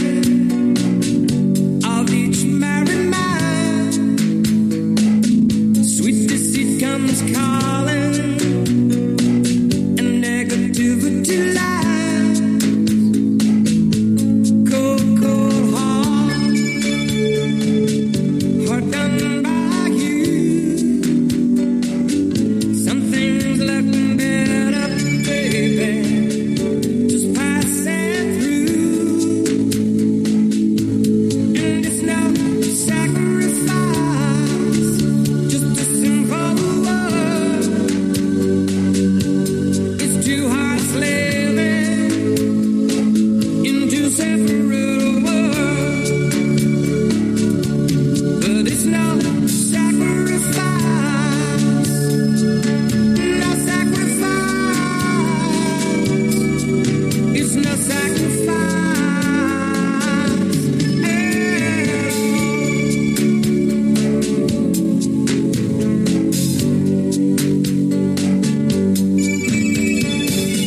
of each married mind, sweet deceit comes calling and negativity lies. Cold, cold heart, heart done by you. Some things look better, baby, just passing through. And it's no sacrifice, just a simple word. It's too hard slaving in two separate worlds. But it's no sacrifice, no sacrifice. It's no sacrifice at all.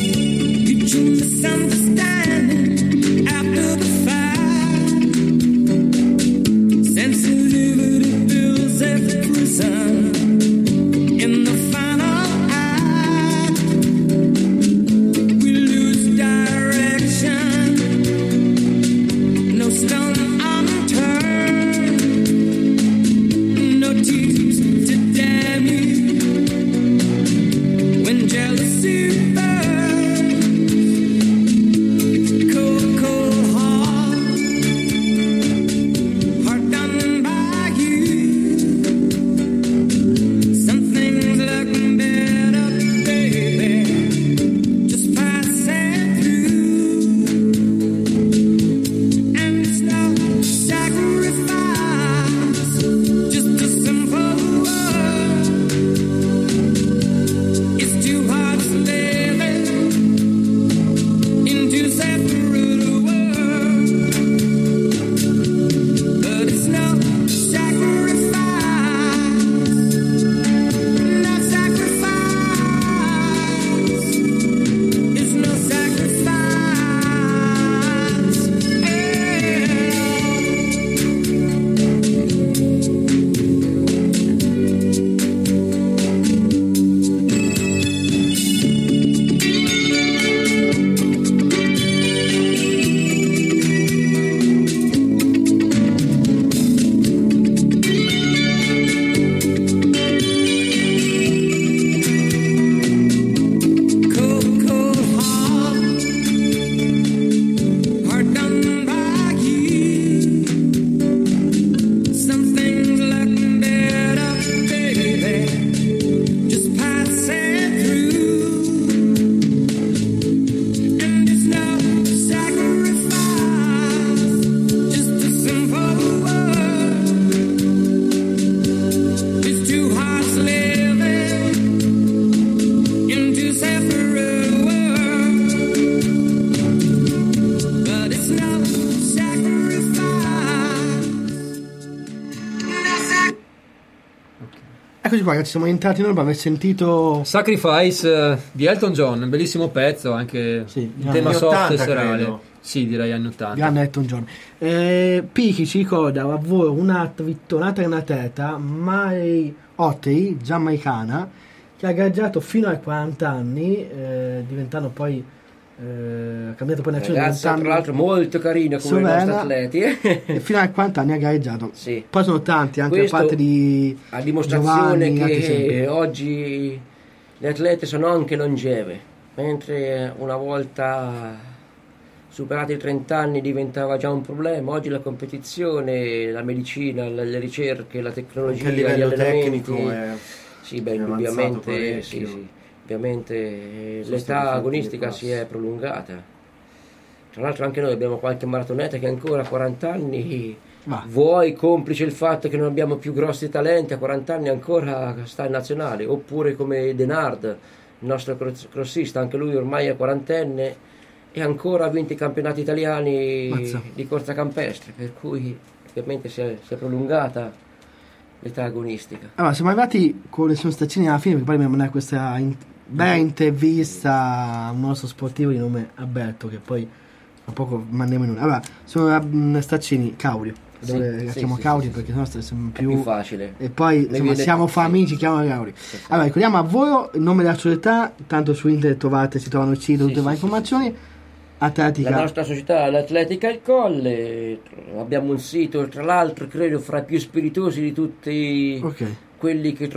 eccoci qua ragazzi, siamo entrati noi per aver sentito Sacrifice eh, di Elton John, un bellissimo pezzo, anche Sì, un tema anni soft e ottanta, serale. credo. Sì, direi anni ottanta. grande Elton John. eh, Pichi ci ricorda a voi una tornata in atleta Mary Ottey, giamaicana, che ha gareggiato fino ai quaranta anni, eh, diventando poi eh, ha cambiato poi nazione, Ragazza, tra diventando l'altro molto carina come i Slovena, nostri atleti. e fino ai quaranta anni ha gareggiato. Sì. Poi sono tanti anche Questo a parte di a dimostrazione Giovanni, altri esempi. che oggi le atlete sono anche longeve, mentre una volta superati i trenta anni diventava già un problema. Oggi la competizione, la medicina, le, le ricerche, la tecnologia, Anche a livello gli allenamenti, tecnico è, sì, beh, è avanzato indubbiamente, parecchio. sì, sì, ovviamente eh, Sono l'età stati fatti agonistica dei si passi. è prolungata. Tra l'altro anche noi abbiamo qualche maratoneta che ancora a quaranta anni, Va. vuoi complice il fatto che non abbiamo più grossi talenti, a quaranta anni ancora sta in nazionale, oppure come Denard, il nostro cross- crossista, anche lui ormai è quarantenne e ancora ha vinto i campionati italiani Mazza. di corsa campestre, per cui ovviamente si è, si è prolungata l'età agonistica. Allora, siamo arrivati con le sostazioni alla fine, perché poi dobbiamo mandare questa in- bella intervista a un nostro sportivo di nome Alberto, che poi tra poco mandiamo in una. Allora, sono a mm, Staccini, Caurio, Sì, dove sì, la chiamo sì, Caurio sì, perché sì. sennò siamo Più, più... più facile. E poi insomma, viene- siamo sì. famigli, chiamano Caurio. Allora, ricordiamo a voi il nome della società, tanto su internet trovate, si trovano il sito, tutte Sì, le varie sì, informazioni. Atletica. La nostra società è l'Atletica Il Colle, abbiamo un sito tra l'altro credo fra i più spiritosi di tutti Ok. quelli che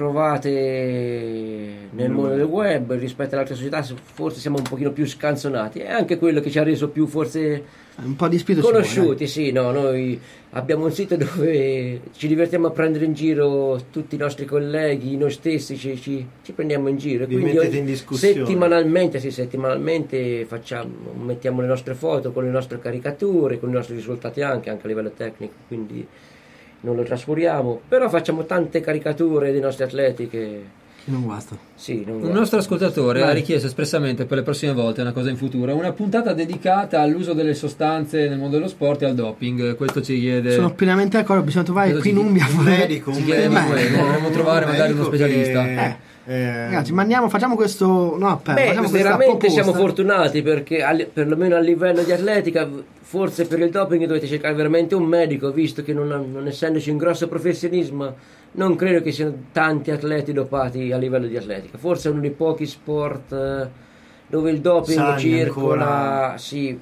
trovate nel mondo del web. Rispetto alle altre società forse siamo un pochino più scanzonati, è anche quello che ci ha reso più forse Un po' di spirito ci vuole, conosciuti. Sì, no, noi abbiamo un sito dove ci divertiamo a prendere in giro tutti i nostri colleghi, noi stessi ci, ci- ci prendiamo in giro. E Vi quindi mettete ogni- in discussione. settimanalmente, sì, settimanalmente facciamo, mettiamo le nostre foto con le nostre caricature, con i nostri risultati anche, anche a livello tecnico, quindi non lo trascuriamo, però facciamo tante caricature dei nostri atleti che Che non guasta. sì, non Un guarda. nostro ascoltatore Vai. ha richiesto espressamente per le prossime volte, una cosa in futuro, una puntata dedicata all'uso delle sostanze nel mondo dello sport e al doping. Questo ci chiede. Sono pienamente d'accordo, bisogna trovare Cosa qui in ci- Umbria un medico, Ci un chiede di medico, quello, dovremmo trovare un magari uno medico specialista. che, eh, Ragazzi, mandiamo, facciamo questo. No, aspetta, Beh, facciamo questa veramente proposta. siamo fortunati perché al- perlomeno a livello di atletica, forse per il doping dovete cercare veramente un medico, visto che non, non essendoci un grosso professionismo, non credo che siano tanti atleti dopati a livello di atletica. Forse è uno dei pochi sport eh, dove il doping Sani circola, ancora. sì,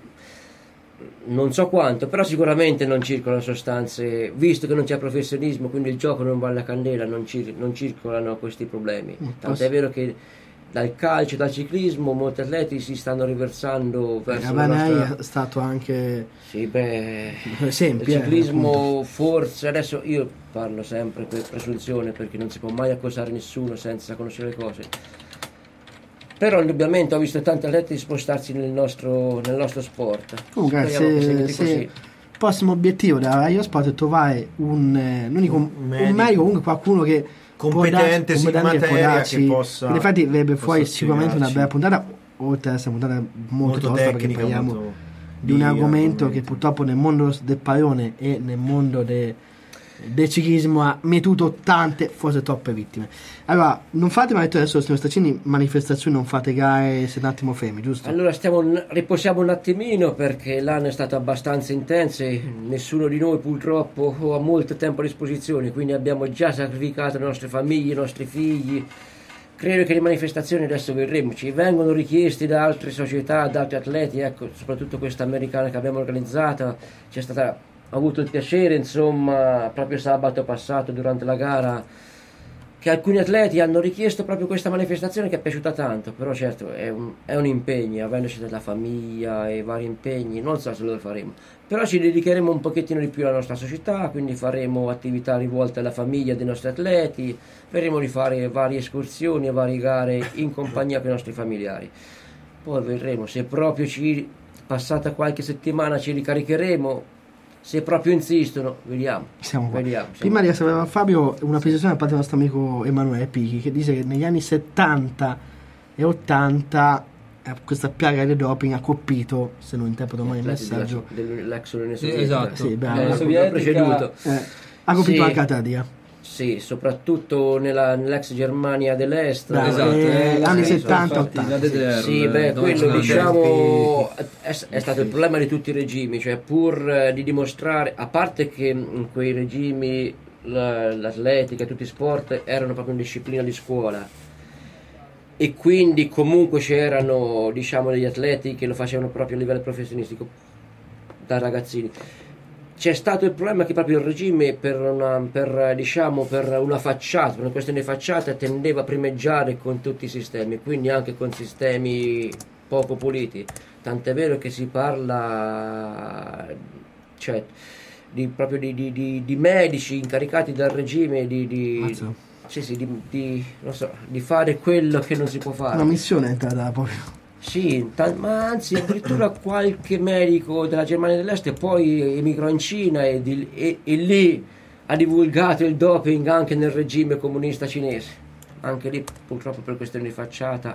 non so quanto, però sicuramente non circolano sostanze, visto che non c'è professionismo, quindi il gioco non vale la candela, non, cir- non circolano questi problemi. Tanto posso- è vero che dal calcio, dal ciclismo, molti atleti si stanno riversando verso la Ravanei nostra... è stato anche Sì, beh, esempi, il eh, ciclismo forse, adesso io parlo sempre per presunzione perché non si può mai accusare nessuno senza conoscere le cose, però indubbiamente ho visto tanti atleti spostarsi nel nostro, nel nostro sport. Comunque, Speriamo che se, seguiti se così. il prossimo obiettivo della Radio Sport è trovare un, eh, non dico un, Un un medico. medico, comunque qualcuno che Competente può darci- in competente che può materia, darci- che possa- quindi infatti verrebbe possa fuori sicuramente una spiegarci. bella puntata, oltre ad essere una puntata molto, molto tosta, perché tecnica, parliamo molto di un argomento che argomenti. purtroppo nel mondo del pallone e nel mondo de- del ciclismo ha mietuto tante, forse troppe vittime. Allora, non fate mai detto adesso, signor Staccini, manifestazioni, non fate gare, siete un attimo fermi, giusto? Allora stiamo, riposiamo un attimino perché l'anno è stato abbastanza intenso e nessuno di noi purtroppo ha molto tempo a disposizione, quindi abbiamo già sacrificato le nostre famiglie, i nostri figli. Credo che le manifestazioni adesso verremo, ci vengono richiesti da altre società, da altri atleti, ecco, soprattutto questa americana che abbiamo organizzata, c'è stata, ho avuto il piacere, insomma, proprio sabato passato durante la gara, che alcuni atleti hanno richiesto proprio questa manifestazione che è piaciuta tanto, però certo è un, è un impegno, avendoci della famiglia e vari impegni, non so se lo faremo, però ci dedicheremo un pochettino di più alla nostra società, quindi faremo attività rivolte alla famiglia dei nostri atleti, vedremo di fare varie escursioni e varie gare in compagnia con i nostri familiari. Poi vedremo se proprio ci passata qualche settimana ci ricaricheremo, se proprio insistono, vediamo. Siamo qua. vediamo siamo Prima di essere a Fabio, una precisazione da parte del nostro amico Emanuele Pichi che dice che negli anni settanta e ottanta eh, questa piaga del doping ha colpito, se non interpreto mai il atleti messaggio, della- dell'ex Unione Sì, Sovietica. esatto. Sì, bravo. Eh, Eh, sovietica, preceduto. eh, ha colpito Sì. anche Atletica. Sì, soprattutto nella, nell'ex Germania dell'Est. Bravo, Esatto, eh, eh, anni sì, settanta infatti, ottanta. la D D R, Sì, beh, dove quello sono diciamo è, è stato il problema di tutti i regimi, cioè pur eh, di dimostrare, a parte che in quei regimi la- l'atletica e tutti i sport erano proprio in disciplina di scuola e quindi comunque c'erano diciamo degli atleti che lo facevano proprio a livello professionistico da ragazzini. C'è stato il problema che proprio il regime per una, per, diciamo, per una facciata, per una questione di facciata tendeva a primeggiare con tutti i sistemi, quindi anche con sistemi poco puliti. Tant'è vero che si parla cioè, di, proprio di, di, di, di medici incaricati dal regime di, di, Mazza. sì, sì, di, di, non so, di fare quello che non si può fare. Una missione è entrata proprio. Sì, ta- ma anzi addirittura qualche medico della Germania dell'Est poi emigrò in Cina e, di- e- e lì ha divulgato il doping anche nel regime comunista cinese. Anche lì purtroppo per questione di facciata.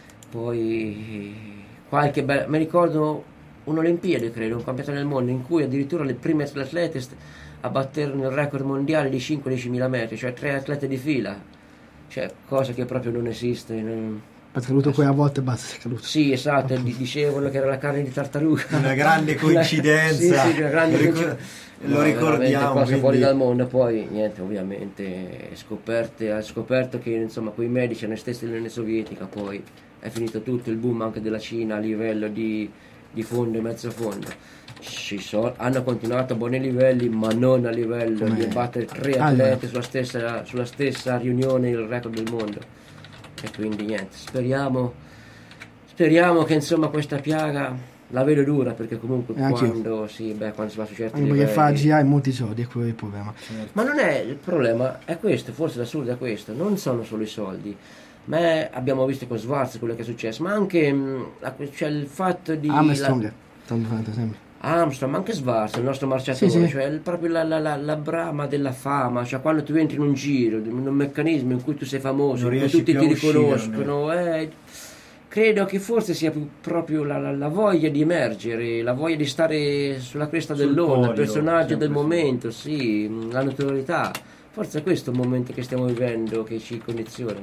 Poi qualche be- mi ricordo un'Olimpiade, credo, un campionato del mondo in cui addirittura le prime atlete st- abbatterono il record mondiale di cinque diecimila metri, cioè tre atlete di fila. Cioè, cosa che proprio non esiste. non- È caduto poi a volte e basta, è caduto. Sì, esatto, di- dicevano che era la carne di tartaruga. Una grande coincidenza. Sì, sì, una grande Lo ricor- coincidenza. lo No, ricordiamo, veramente cose quindi- fuori dal mondo. Poi niente, ovviamente scoperte, ha scoperto che insomma quei medici erano stessi dell'Unione Sovietica, poi è finito tutto il boom anche della Cina a livello di, di fondo e mezzo fondo. Ci sono, hanno continuato a buoni livelli, ma non a livello Come- di battere tre Ah, atleti sulla stessa, sulla stessa riunione il record del mondo. E quindi niente, speriamo speriamo che insomma questa piaga la vedo dura, perché comunque E anch'io. quando si, beh, quando si va su certi Anche perché livelli. fa G A in molti soldi, è quello il problema. Ma non è il problema, è questo, forse l'assurdo è questo, non sono solo i soldi. Ma è- abbiamo visto con Schwarz quello che è successo, ma anche mh, la- cioè il fatto di Armstrong, la- tanto fatto sempre. Armstrong, ma anche Schwarz, il nostro marciatore, Sì, sì. cioè il- proprio la, la, la, la brama della fama, cioè quando tu entri in un giro, in un meccanismo in cui tu sei famoso, Non in cui riesci tutti più ti a uscirne. riconoscono, eh, credo che forse sia più proprio la, la- la voglia di emergere, la voglia di stare sulla cresta Sul dell'onda, il podio, personaggio sempre del sì. momento, sì, la notorietà. Forse è questo il momento che stiamo vivendo che ci condiziona.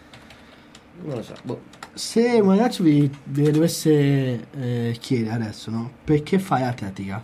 Non lo so, boh. Se un ragazzo vi, vi dovesse eh, chiedere adesso, no? Perché fai atletica?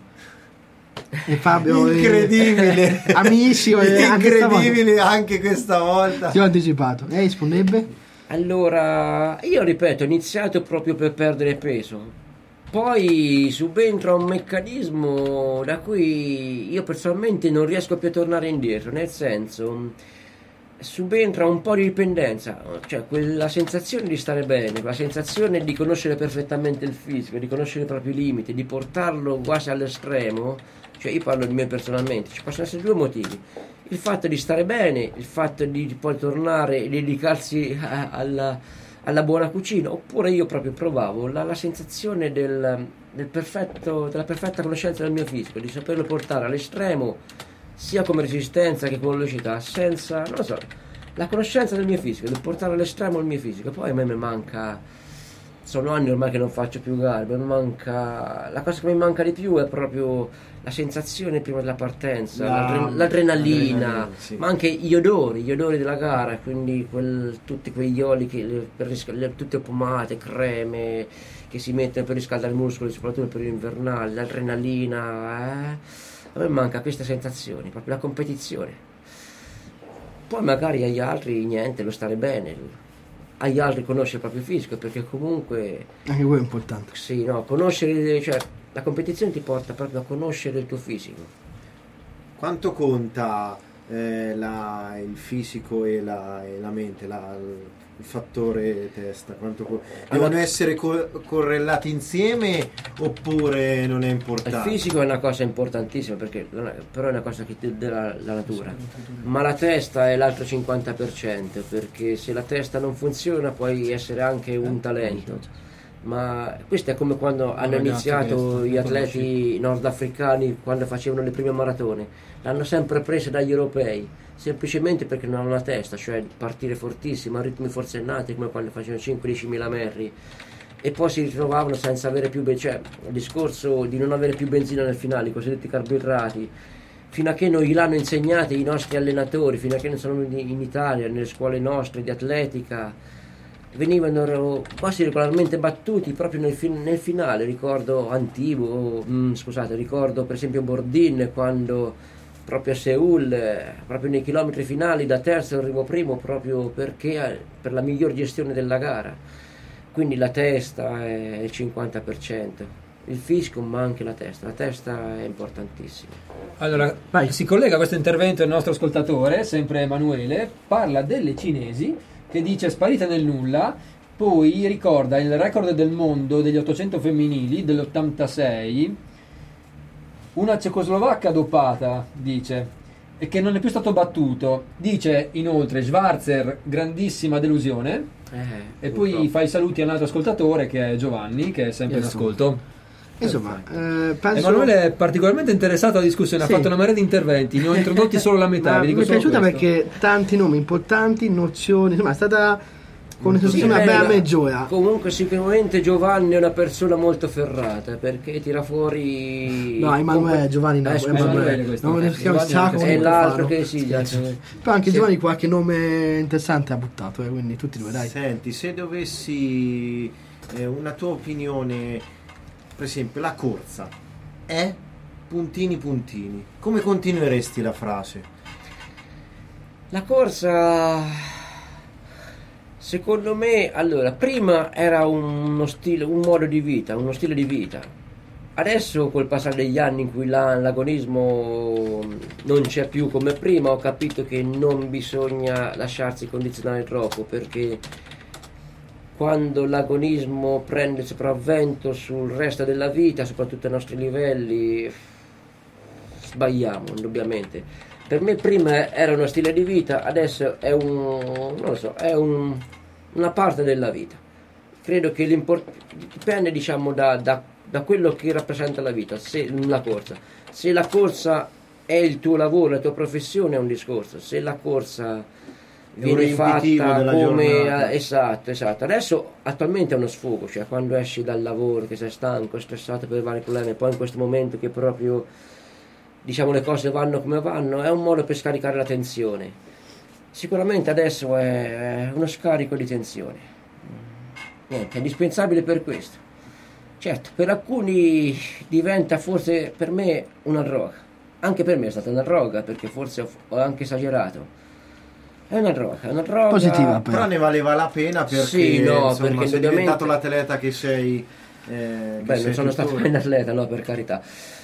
E Fabio, eh, Incredibile. amici, eh, anche stavolta- Incredibile anche questa volta. ti ho anticipato. Lei risponderebbe? Allora, io ripeto, ho iniziato proprio per perdere peso, poi subentra un meccanismo da cui io personalmente non riesco più a tornare indietro, nel senso subentra un po' di dipendenza, cioè quella sensazione di stare bene, quella sensazione di conoscere perfettamente il fisico, di conoscere i propri limiti, di portarlo quasi all'estremo. Cioè io parlo di me personalmente, ci possono essere due motivi: il fatto di stare bene, il fatto di poi tornare e dedicarsi a- alla, alla buona cucina, oppure io proprio provavo la, la sensazione del, del perfetto, della perfetta conoscenza del mio fisico, di saperlo portare all'estremo sia come resistenza che come velocità, senza, non lo so, la conoscenza del mio fisico, di portare all'estremo il mio fisico. Poi a me mi manca, sono anni ormai che non faccio più gare, mi manca, la cosa che mi manca di più è proprio la sensazione prima della partenza, La- l'adre- l'adrenalina, l'adrenalina, sì. ma anche gli odori, gli odori della gara, quindi quel- tutti quegli oli, che, le- per risca- le- tutte pomate, creme che si mettono per riscaldare i muscoli, soprattutto nel periodo invernale, l'adrenalina, eh? A me manca queste sensazioni, proprio la competizione. Poi magari agli altri niente, lo stare bene, agli altri conoscere il proprio fisico, perché comunque Anche quello è importante. sì, no, conoscere, cioè la competizione ti porta proprio a conoscere il tuo fisico. Quanto conta eh, la- il fisico e la, e la mente, la- il fattore testa? Quanto co- devono Allora- essere co- correlati insieme oppure non è Il importante? fisico è una cosa importantissima, perché non è- però è una cosa che ti dà la, la natura, ma la testa è l'altro cinquanta per cento, perché se la testa non funziona puoi essere anche un talento. Ma questo è come quando hanno ragazzo iniziato che gli atleti nordafricani quando facevano le prime maratone, l'hanno sempre prese dagli europei, semplicemente perché non hanno la testa, cioè partire fortissimo a ritmi forsennati come quando facevano cinque dieci mila metri, e poi si ritrovavano senza avere più benzina, cioè il discorso di non avere più benzina nel finale, i cosiddetti carboidrati, fino a che non gliel'hanno insegnate i nostri allenatori, fino a che non sono venuti in Italia, nelle scuole nostre di atletica, venivano quasi regolarmente battuti proprio nel, fin- nel finale. Ricordo Antibo, mm, scusate, ricordo per esempio Bordin quando proprio a Seul, eh, proprio nei chilometri finali da terzo arrivo primo, proprio perché eh, per la miglior gestione della gara. Quindi la testa è il cinquanta per cento, il fisico ma anche la testa, la testa è importantissima. Allora, Vai. si collega a questo intervento il nostro ascoltatore, sempre Emanuele, parla delle cinesi, che dice sparita nel nulla, poi ricorda il record del mondo degli ottocento femminili dell'ottantasei, una cecoslovacca dopata, dice, e che non è più stato battuto. Dice inoltre Schwarzer, grandissima delusione, Eh, e poi fa i saluti a un altro ascoltatore che è Giovanni, che è sempre in Yes. ascolto. Insomma, eh, penso... Emanuele è particolarmente interessato alla discussione, Sì. ha fatto una marea di interventi, ne ho introdotti solo la metà. Ma vi dico mi è solo piaciuta questo. perché tanti nomi importanti, nozioni, insomma è stata con Sì, una bella bella. mezz'ora. Comunque sicuramente Giovanni è una persona molto ferrata perché tira fuori... No, Emanuele, Giovanni no, Eh, scusa, Emanuele questo. non Eh, rischiamo il Giovanni sacco. anche è se- l'altro che sì, gli altri- Però anche Sì. Giovanni qualche nome interessante ha buttato, eh, quindi tutti e due, dai. Senti, se dovessi eh, una tua opinione, per esempio la corsa è puntini puntini, come continueresti la frase? La corsa, secondo me, allora, prima era uno stile, un modo di vita, uno stile di vita. Adesso, col passare degli anni in cui la- l'agonismo non c'è più come prima, ho capito che non bisogna lasciarsi condizionare troppo, perché quando l'agonismo prende il sopravvento sul resto della vita, soprattutto ai nostri livelli, sbagliamo, indubbiamente. Per me prima era uno stile di vita, adesso è un, non lo so, è un- una parte della vita. Credo che l'import- dipende, diciamo, da, da, da quello che rappresenta la vita, se la corsa. Se la corsa è il tuo lavoro, la tua professione è un discorso, se la corsa viene riempitivo fatta della come giornata. eh, esatto, esatto. Adesso attualmente è uno sfogo, cioè quando esci dal lavoro che sei stanco, stressato per vari problemi, poi in questo momento che proprio, diciamo, le cose vanno come vanno, è un modo per scaricare la tensione. Sicuramente adesso è uno scarico di tensione. Niente, è indispensabile per questo. Certo, per alcuni diventa forse per me una droga. Anche per me è stata una droga, perché forse ho, ho anche esagerato. È una droga, è una droga Positiva, Però però. ne valeva la pena perché, Sì, no, insomma, perché sei indubbiamente- diventato l'atleta che sei. eh, che Beh, sei non sono stato tuttora. un atleta, no, per carità.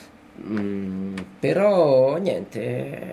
Mm, però niente,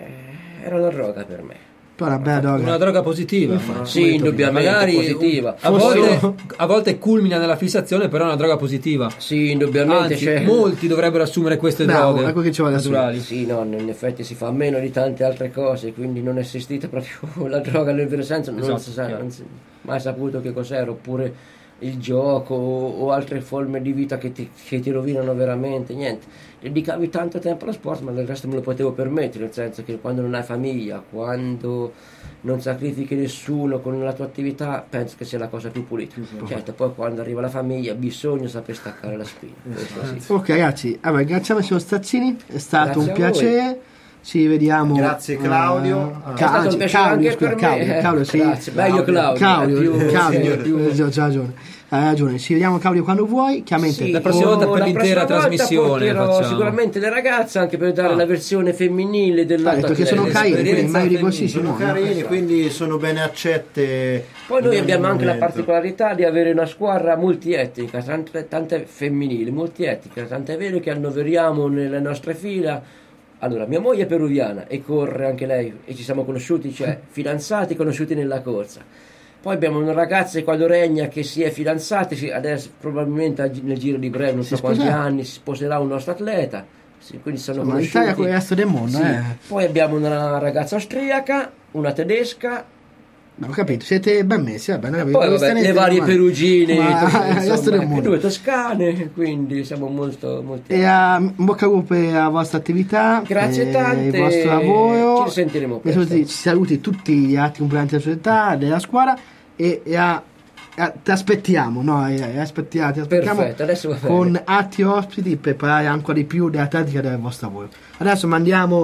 era una droga per me. Però una bella droga. Una droga positiva. Sì, indubbiamente Magari positiva. a Forse- volte, a volte culmina nella fissazione, però è una droga positiva. Sì, indubbiamente Anzi, c'è. molti dovrebbero assumere queste Bravo, droghe ecco che ci vuole naturali. Sì, no, in effetti si fa a meno di tante altre cose, quindi non è esistita proprio la droga nel vero senso, non, Esatto, si sa, chiaro. non si è mai saputo che cos'era, oppure il gioco o, o altre forme di vita che ti, che ti rovinano veramente, niente. Dedicavi tanto tempo allo sport, ma del resto me lo potevo permettere, nel senso che quando non hai famiglia, quando non sacrifichi nessuno con la tua attività, penso che sia la cosa più pulita. Certo, poi quando arriva la famiglia bisogna saper staccare la spina. Questo sì. Ok ragazzi, allora, ringraziamo il signor Stazzini, è stato Grazie un a piacere. Ci vediamo. Grazie, Claudio. eh, È Ca- stato un anzi, piacere Claudio, anche scusa, per me. Claudio, Claudio, sì. Grazie, meglio Claudio. Claudio, è più- Claudio, è più- eh, c'ha ragione. Hai ragione. Ci vediamo Claudio quando vuoi. Chiaramente Sì, La prossima volta per la l'intera prossima volta trasmissione porterò facciamo. sicuramente le ragazze anche per dare Ah. la versione femminile ha dell'altro detto che sono atleta. carini, quindi Esperienza meglio di così femminile. si Sono muovono. carini, quindi sono bene accette. Poi noi in abbiamo ogni anche la momento. particolarità di avere una squadra multietnica, tante, tante femminili, multietnica, tant'è vero che annoveriamo nelle nostre fila. Allora, mia moglie è peruviana e corre anche lei, e ci siamo conosciuti, cioè fidanzati conosciuti nella corsa. Poi abbiamo una ragazza equadoregna che si è fidanzata, si- adesso probabilmente nel giro di breve, non Si so quanti sposerà. anni, si sposerà un nostro atleta. Sì, quindi sono Insomma, conosciuti. l'Italia con il resto del mondo, Sì. eh. Poi abbiamo una ragazza austriaca, una tedesca. No, ho capito, siete ben messi, vabbè, noi E abbiamo poi vabbè, queste le varie ma- perugine, ma insomma, il resto del anche mondo. due toscane, quindi siamo molto, molto... E a, in bocca al lupo per la vostra attività, Grazie eh, tante, il vostro lavoro. ci risentiremo E presto. tutti- ci saluti tutti gli altri componenti della società, della squadra e, e a, a- ti aspettiamo, no? E, e aspettiamo, ti aspettiamo Perfetto, adesso va bene. con altri ospiti per parlare ancora di più dell'atletica del vostro lavoro. Adesso mandiamo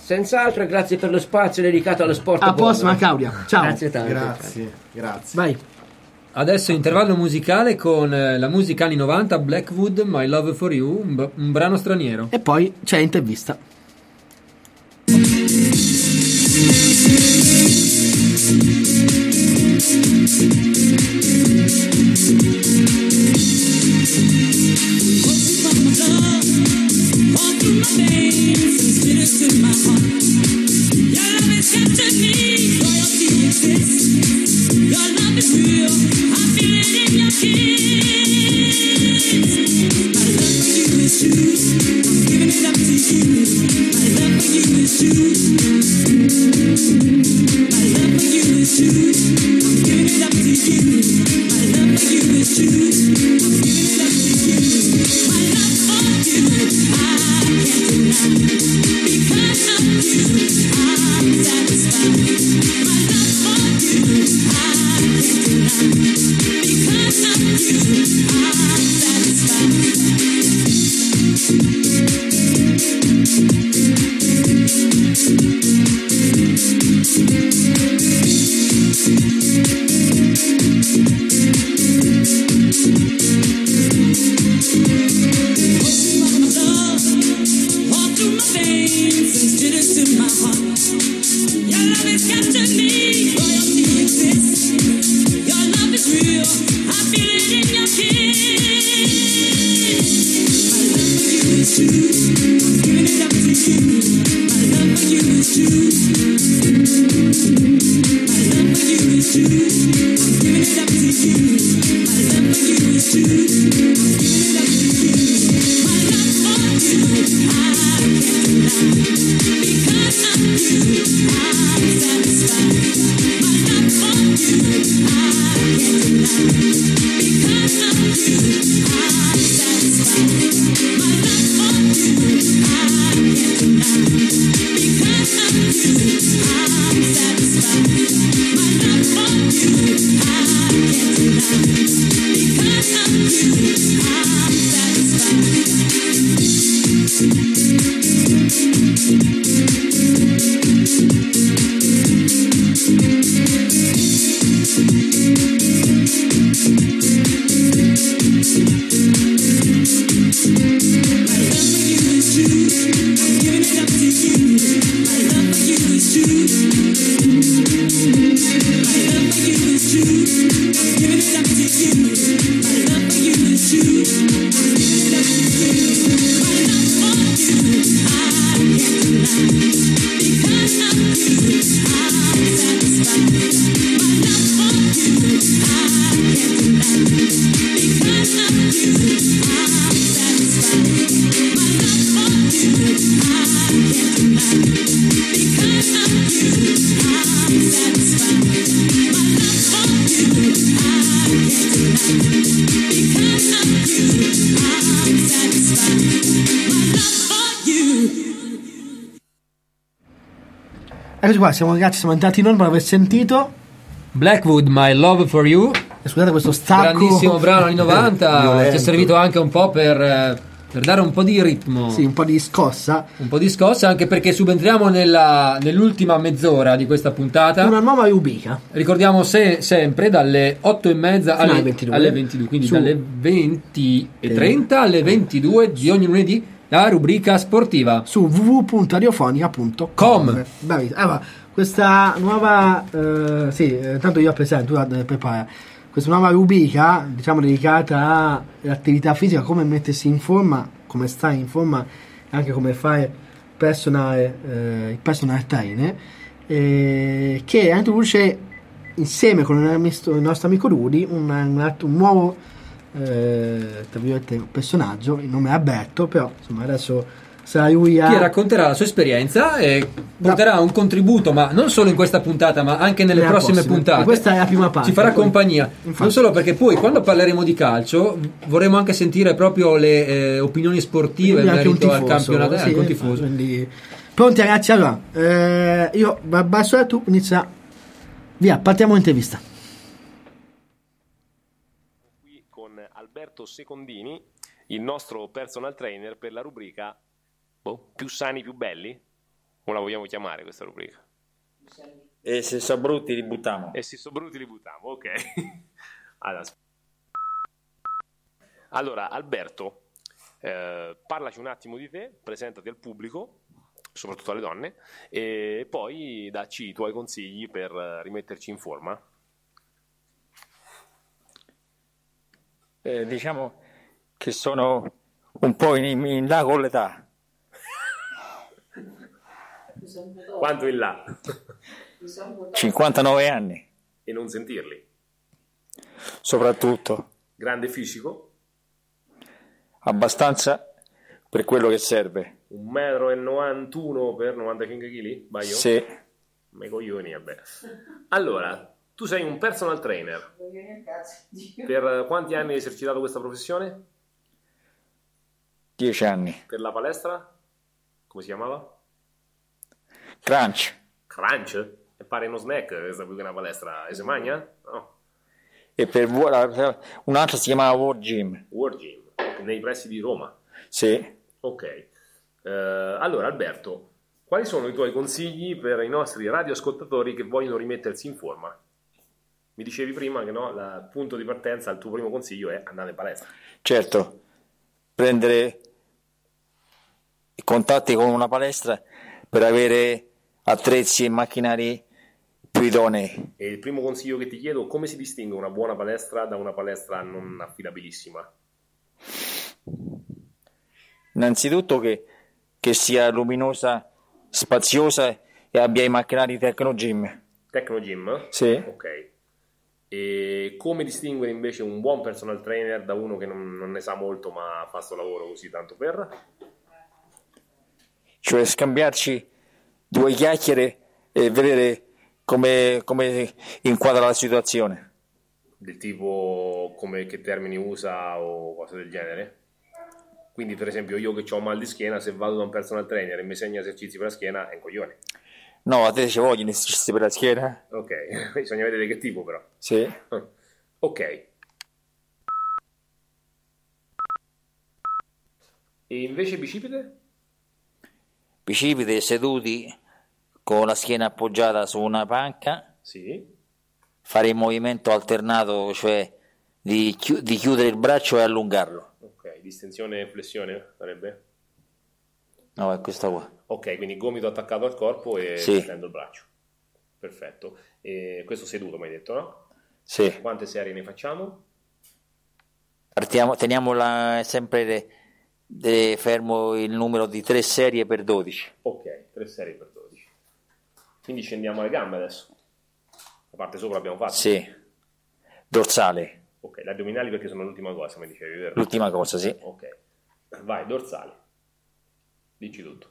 Senz'altro, grazie per lo spazio dedicato allo sport. A prossima Claudia, ciao. Grazie tanto. Grazie, grazie. Vai. Adesso intervallo musicale con eh, la musica anni novanta, Blackwood, My Love for You, un, b- un brano straniero. E poi c'è intervista. Eccoci qua, siamo ragazzi, siamo entrati in onda per aver sentito Blackwood, My Love for You. E scusate questo stacco. Grandissimo brano anni novanta, Violento. ci è servito anche un po' per, eh, per dare un po' di ritmo, Sì, un po' di scossa. un po' di scossa, anche perché subentriamo nella, nell'ultima mezz'ora di questa puntata. Una nuova rubrica. Ricordiamo se, sempre dalle otto e mezza Fino alle alle ventidue. alle ventidue, quindi Su- dalle venti e trenta alle ventidue di ogni lunedì, la rubrica sportiva. Su w w w punto radiofonica punto com. Com. Bravissimo. Allora, questa nuova eh, sì, eh, tanto io presento, tu la prepara. Questa nuova rubrica, diciamo, dedicata all'attività fisica, come mettersi in forma, come stare in forma, e anche come fare personale, eh, il personal trainer, eh, che introduce insieme con il nostro, il nostro amico Rudy un, un, altro- un nuovo eh, tra virgolette, personaggio. Il nome è Alberto, però insomma adesso sarà lui a Che racconterà la sua esperienza e porterà un contributo, ma non solo in questa puntata, ma anche nelle Nella prossime prossima. puntate. E questa è la prima parte, Ci farà poi- compagnia. Infatti. Non solo perché poi quando parleremo di calcio vorremmo anche sentire proprio le eh, opinioni sportive in Quindi anche un merito al tifoso, campionato, eh, sì, anche un infatti, tifoso. quindi- pronti ragazzi, allora eh, io abbasso e tu inizia, via, partiamo l'intervista. Qui con Alberto Secondini, il nostro personal trainer per la rubrica boh, più sani, più belli. Come la vogliamo chiamare questa rubrica? E se so brutti li buttiamo. E se so brutti li buttiamo, ok. Allora, allora Alberto, eh, parlaci un attimo di te, presentati al pubblico, soprattutto alle donne, e poi dacci i tuoi consigli per rimetterci in forma. Eh, diciamo che sono un po' in, in là con l'età. Quanto in là? cinquantanove anni. E non sentirli. Soprattutto. Grande fisico? Abbastanza per quello che serve. Un metro e novantuno per novantacinque chili? Sbaglio? Sì. Me coglioni, vabbè. Allora, tu sei un personal trainer. Per quanti anni hai esercitato questa professione? Dieci anni. Per la palestra? Come si chiamava? Crunch. Crunch? E pare uno snack, questa più che una palestra. E si mangia? No. E per un'altra si chiamava War Gym. War Gym, nei pressi di Roma. Sì. Ok. Eh, allora, Alberto, quali sono i tuoi consigli per i nostri radioascoltatori che vogliono rimettersi in forma? Mi dicevi prima che no, il punto di partenza, il tuo primo consiglio è andare in palestra. Certo, prendere contatti con una palestra per avere attrezzi e macchinari più idonei. E il primo consiglio che ti chiedo, come si distingue una buona palestra da una palestra non affidabilissima? Innanzitutto che, che sia luminosa, spaziosa e abbia i macchinari Tecnogym. Tecnogym? Sì. Ok. E come distinguere invece un buon personal trainer da uno che non, non ne sa molto ma fa sto lavoro così tanto per? Cioè scambiarci due chiacchiere e vedere come, come inquadra la situazione. Del tipo come che termini usa o cose del genere? Quindi per esempio io che ho mal di schiena, se vado da un personal trainer e mi segna esercizi per la schiena è un coglione. No, a te ci vogliono esercizi per la schiena? Ok, bisogna vedere che tipo però. Sì. Ok. E invece bicipite? Bicipite seduti con la schiena appoggiata su una panca. Sì. Fare il movimento alternato, cioè di, chi- di chiudere il braccio e allungarlo. Ok, distensione e flessione sarebbe? No, è questa qua. Ok, quindi gomito attaccato al corpo e Sì. stendo il braccio. Perfetto. E questo seduto mi hai detto, no? Sì. Quante serie ne facciamo? Partiamo, teniamo la- sempre de- de- fermo il numero di tre serie per dodici. Ok, tre serie per dodici. Quindi scendiamo alle gambe adesso. La parte sopra l'abbiamo fatta? Sì. Dorsale. Ok, gli addominali perché sono l'ultima cosa, mi dicevi, vero? L'ultima cosa, sì. Ok. Vai, dorsale. Dici tutto.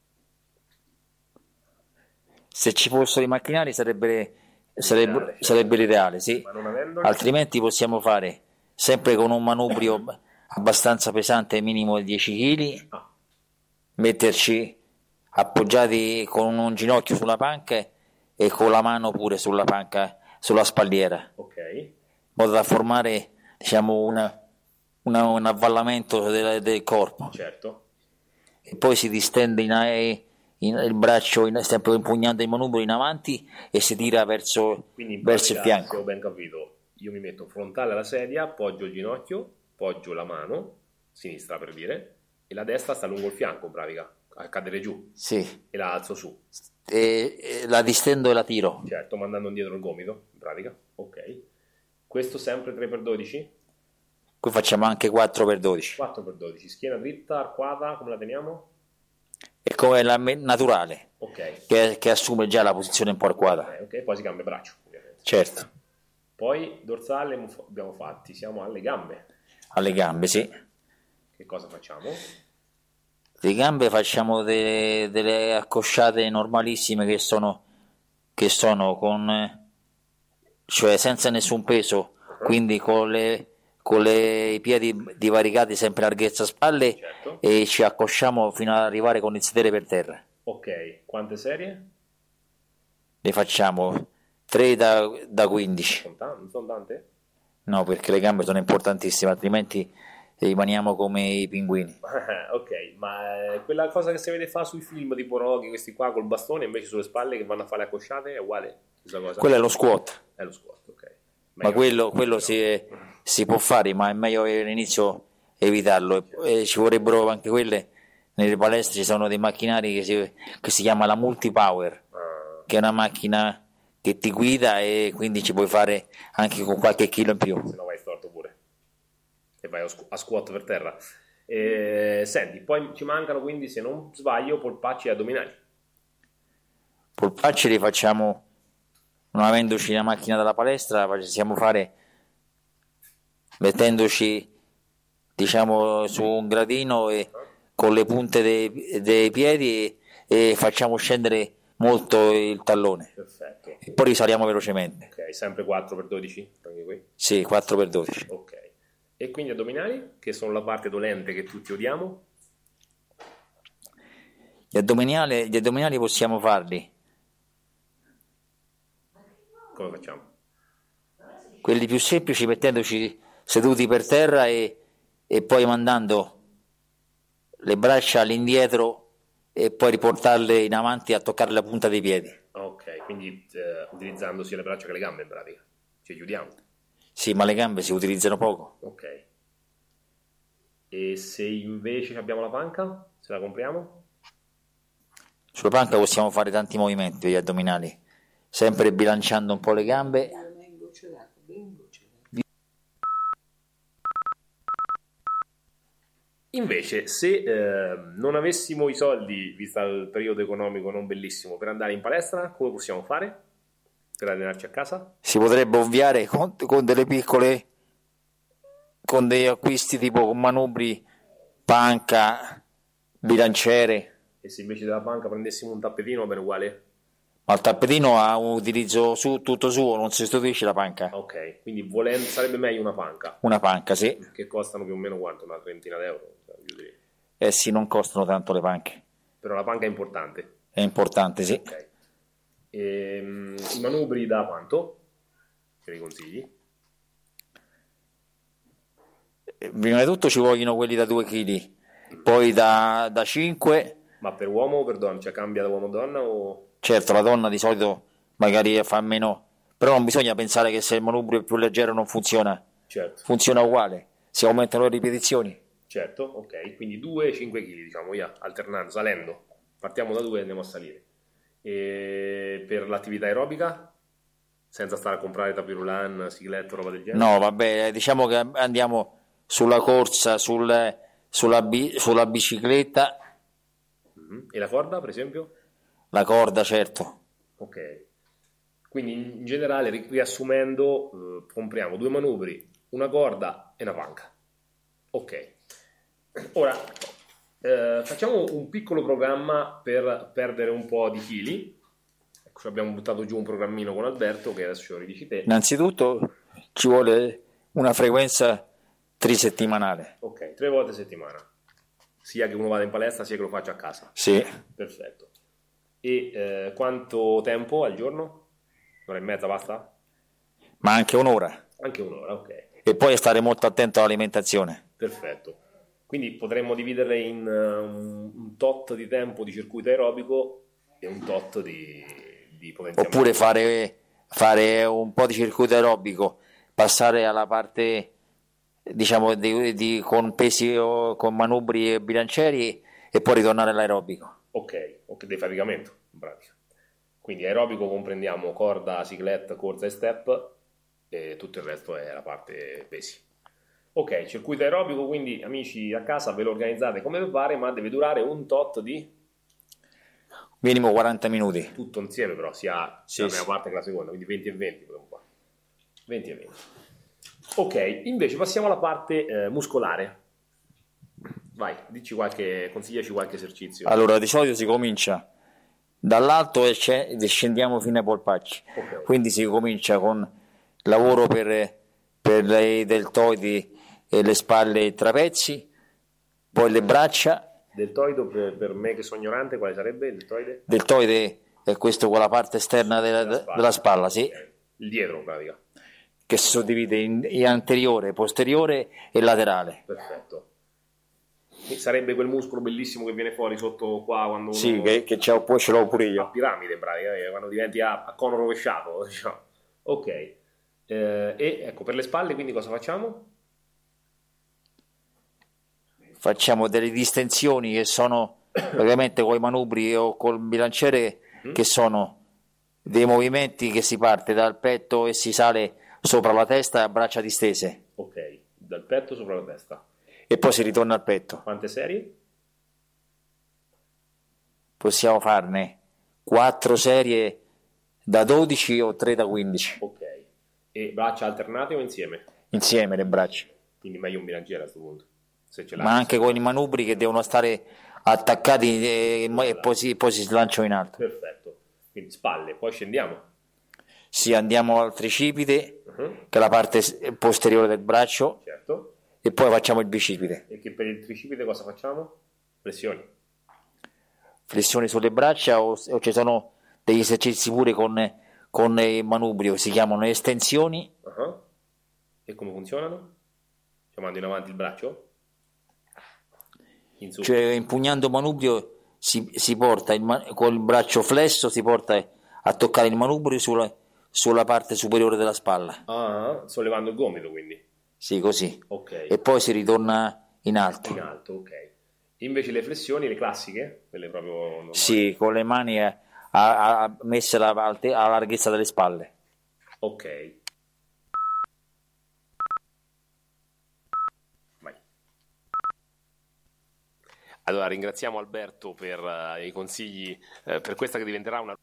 Se ci fossero i macchinari sarebbe, sarebbe, L'ideale, certo. sarebbe l'ideale, sì. Ma non avendoli? Altrimenti possiamo fare sempre con un manubrio abbastanza pesante, minimo di dieci chili, Ah. metterci appoggiati con un ginocchio sulla panca e con la mano pure sulla panca, sulla spalliera, Ok. in modo da formare, diciamo, una, una- un avvallamento del, del corpo. Certo. E poi si distende in, in- il braccio, in, sempre impugnando il manubrio in avanti e si tira verso, Quindi in verso il pratica, fianco. se ho ben capito, io mi metto frontale alla sedia, appoggio il ginocchio, appoggio la mano, sinistra per dire, e la destra sta lungo il fianco in pratica, a cadere giù, Sì. e la alzo su. E, e la distendo e la tiro. Certo, mandando indietro il gomito, in pratica. Ok. Questo sempre tre per dodici? Qui facciamo anche quattro per dodici. quattro per dodici. Schiena dritta, arcuata, come la teniamo? E come la me- naturale, Ok. che, che assume già la posizione un po' arcuata. Ok, poi si cambia braccio, ovviamente. Certo, Poi dorsale abbiamo fatti, siamo alle gambe. alle gambe, sì. Che cosa facciamo? Le gambe facciamo de- delle accosciate normalissime che sono, che sono con, eh, cioè senza nessun peso, quindi con, le, con le- i piedi divaricati sempre larghezza spalle, Certo. e ci accosciamo fino ad arrivare con il sedere per terra. Ok, quante serie? Ne facciamo tre da, da quindici. Sono tante? Sono tante? No, perché le gambe sono importantissime, altrimenti rimaniamo come i pinguini. Ok, ma eh, quella cosa che si vede fa sui film tipo Rocky, questi qua col bastone invece sulle spalle che vanno a fare le accosciate, è uguale? Cosa? Quello è lo squat. È lo squat, ok. Meglio ma quello, quello si, si può fare, ma è meglio all'inizio evitarlo. E, e ci vorrebbero anche quelle, nelle palestre ci sono dei macchinari che si, che si chiama la multipower, ah. che è una macchina che ti guida e quindi ci puoi fare anche con qualche chilo in più. Se no vai storto pure e vai a squat per terra. E, senti, poi ci mancano quindi, se non sbaglio, polpacci e addominali. Polpacci li facciamo, non avendoci la macchina della palestra, possiamo fare mettendoci, diciamo, su un gradino e con le punte dei, dei piedi e, e facciamo scendere molto il tallone. Perfetto. E poi risaliamo velocemente. Ok, sempre quattro per dodici? Anche qui? Sì, quattro per dodici. Ok. E quindi addominali, che sono la parte dolente che tutti odiamo? Gli addominali, gli addominali possiamo farli. Come facciamo? Quelli più semplici mettendoci seduti per terra e, e poi mandando le braccia all'indietro e poi riportarle in avanti a toccare la punta dei piedi. Ok, quindi eh, utilizzando sia le braccia che le gambe in pratica. Ci chiudiamo. Sì, ma le gambe si utilizzano poco. Ok. E se invece abbiamo la panca, se la compriamo? Sulla panca possiamo fare tanti movimenti per gli addominali, sempre bilanciando un po' le gambe. Invece, se eh, non avessimo i soldi, visto il periodo economico non bellissimo, per andare in palestra, come possiamo fare? Per allenarci a casa? Si potrebbe ovviare con, con delle piccole, con degli acquisti tipo con manubri, panca, bilanciere. E se invece della panca prendessimo un tappetino, va bene uguale? Ma il tappetino ha un utilizzo su, tutto suo, non si sostituisce la panca. Ok, quindi volendo, sarebbe meglio una panca. Una panca, sì. Che costano più o meno quanto? Una trentina d'euro? Eh sì, non costano tanto le panche. Però la panca è importante. È importante, sì. Ok. E, um, i manubri da quanto? Che mi consigli? Prima di tutto ci vogliono quelli da due chili, poi da, da cinque. Ma per uomo o per donna? Cioè cambia da uomo a donna o... Certo, la donna di solito magari fa meno, però non bisogna pensare che se il manubrio è più leggero non funziona. Certo. Funziona uguale, si aumentano le ripetizioni. Certo, ok, quindi due cinque chili, diciamo, yeah, alternando, salendo. Partiamo da due e andiamo a salire. E per l'attività aerobica? Senza stare a comprare tapirulan, sigletto, roba del genere? No, vabbè, diciamo che andiamo sulla corsa, sul, sulla, bi, sulla bicicletta. Mm-hmm. E la corda, per esempio? La corda, certo. Ok. Quindi in generale, riassumendo, eh, compriamo due manubri, una corda e una panca. Ok. Ora, eh, facciamo un piccolo programma per perdere un po' di chili. Ecco, abbiamo buttato giù un programmino con Alberto, che adesso ce lo ridici te. Innanzitutto ci vuole una frequenza trisettimanale. Ok, tre volte a settimana. Sia che uno vada in palestra, sia che lo faccia a casa. Sì. Perfetto. E eh, quanto tempo al giorno? Un'ora e mezza basta? Ma anche un'ora. Anche un'ora, ok. E poi stare molto attento all'alimentazione. Perfetto. Quindi potremmo dividerle in uh, un, un tot di tempo di circuito aerobico e un tot di, di potenziamento. Oppure fare, fare un po' di circuito aerobico, passare alla parte, diciamo, di, di, con pesi o con manubri e bilancieri e poi ritornare all'aerobico. Ok, ok, defaticamento in pratica. Quindi aerobico comprendiamo corda, cicletta, corsa e step e tutto il resto è la parte pesi. Ok, circuito aerobico, quindi amici a casa ve lo organizzate come vi pare, ma deve durare un tot di... Minimo quaranta minuti. Tutto insieme però, sia sì, la prima sì. parte che la seconda, quindi venti e venti. venti e venti. Ok, invece passiamo alla parte eh, muscolare. Vai, dici qualche, consigliaci qualche esercizio. Allora, di solito si comincia dall'alto e scendiamo fino ai polpacci. Okay. Quindi si comincia con lavoro per, per i deltoidi e le spalle e i trapezi, poi le braccia. Deltoido per, per me che sono ignorante, quale sarebbe il deltoide? Deltoide è questo con la parte esterna della, della spalla, della spalla sì. Okay. Il dietro in pratica. che si suddivide in, in anteriore, posteriore e laterale. Perfetto. E sarebbe quel muscolo bellissimo che viene fuori sotto qua quando uno... Sì, che, che c'è, poi ce l'ho pure io. A piramide, bravi, eh, quando diventi a, a cono rovesciato, diciamo. Ok. Eh, e ecco, per le spalle quindi cosa facciamo? Facciamo delle distensioni che sono ovviamente con i manubri o col bilanciere, mm. che sono dei movimenti che si parte dal petto e si sale sopra la testa a braccia distese. Ok, dal petto sopra la testa. E poi si ritorna al petto. Quante serie? Possiamo farne quattro serie da dodici o tre da quindici. Ok. E braccia alternate o insieme? Insieme le braccia. Quindi meglio un bilanciere a questo punto. Se ce l'hai. Ma anche con i manubri che devono stare attaccati e, e poi, si, poi si slanciano in alto. Perfetto. Quindi spalle, poi scendiamo. Sì, andiamo al tricipite, uh-huh. che è la parte posteriore del braccio. Certo. E poi facciamo il bicipite. E che per il tricipite cosa facciamo? Flessioni. Flessioni sulle braccia o, o ci sono degli esercizi pure con, con i manubri, si chiamano estensioni. Uh-huh. E come funzionano? Cioè mando in avanti il braccio? In su. Cioè impugnando il manubrio si, si porta il man- col braccio flesso si porta a toccare il manubrio sulla, sulla parte superiore della spalla. Ah, sollevando il gomito quindi. Sì, così. Ok. E poi si ritorna in alto. In alto, ok. Invece le flessioni, le classiche, quelle proprio normali. Sì, con le mani a, a, a messe alla, alla larghezza delle spalle. Ok. Vai. Allora ringraziamo Alberto per uh, i consigli, uh, per questa che diventerà una...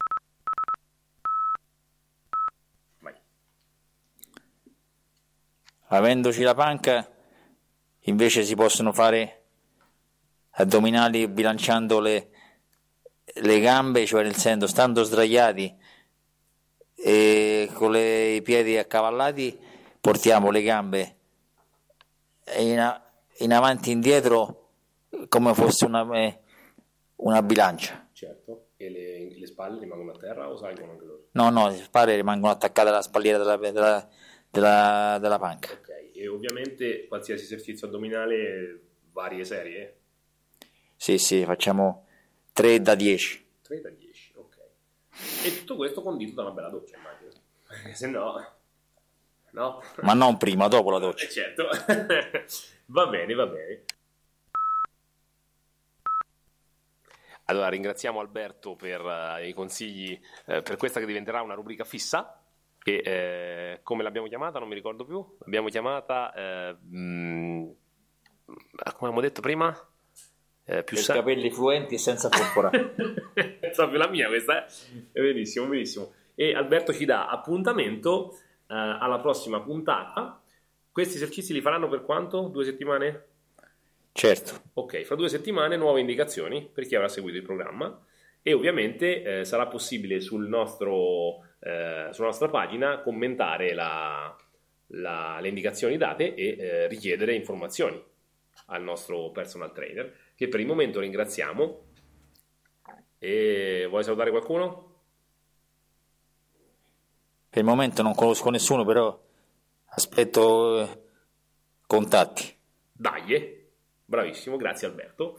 Vai. Avendoci la panca, invece si possono fare addominali bilanciando le, le gambe, cioè nel senso stando sdraiati e con le, i piedi accavallati portiamo le gambe in, in avanti e indietro come fosse una, una bilancia. Certo. E le, le spalle rimangono a terra o salgono anche loro? No, no, le spalle rimangono attaccate alla spalliera della, della, della, della panca. Ok, e ovviamente qualsiasi esercizio addominale, varie serie? Sì, sì, facciamo tre da dieci. tre da dieci, ok. E tutto questo condito da una bella doccia, immagino. Perché se no... No? Ma non prima, dopo la doccia. Eh, certo. Va bene, va bene. Allora ringraziamo Alberto per uh, i consigli, uh, per questa che diventerà una rubrica fissa. Che eh, come l'abbiamo chiamata? Non mi ricordo più. L'abbiamo chiamata, eh, mh, come abbiamo detto prima, eh, più per sa- capelli fluenti e senza porpora. È proprio la mia questa, è benissimo, benissimo. E Alberto ci dà appuntamento eh, alla prossima puntata. Questi esercizi li faranno per quanto? Due settimane? Certo. Ok, fra due settimane nuove indicazioni per chi avrà seguito il programma e ovviamente eh, sarà possibile sul nostro, eh, sulla nostra pagina commentare la, la, le indicazioni date e eh, richiedere informazioni al nostro personal trainer, che per il momento ringraziamo. E vuoi salutare qualcuno? Per il momento non conosco nessuno, però aspetto eh, contatti. Dai, eh. Bravissimo, grazie Alberto.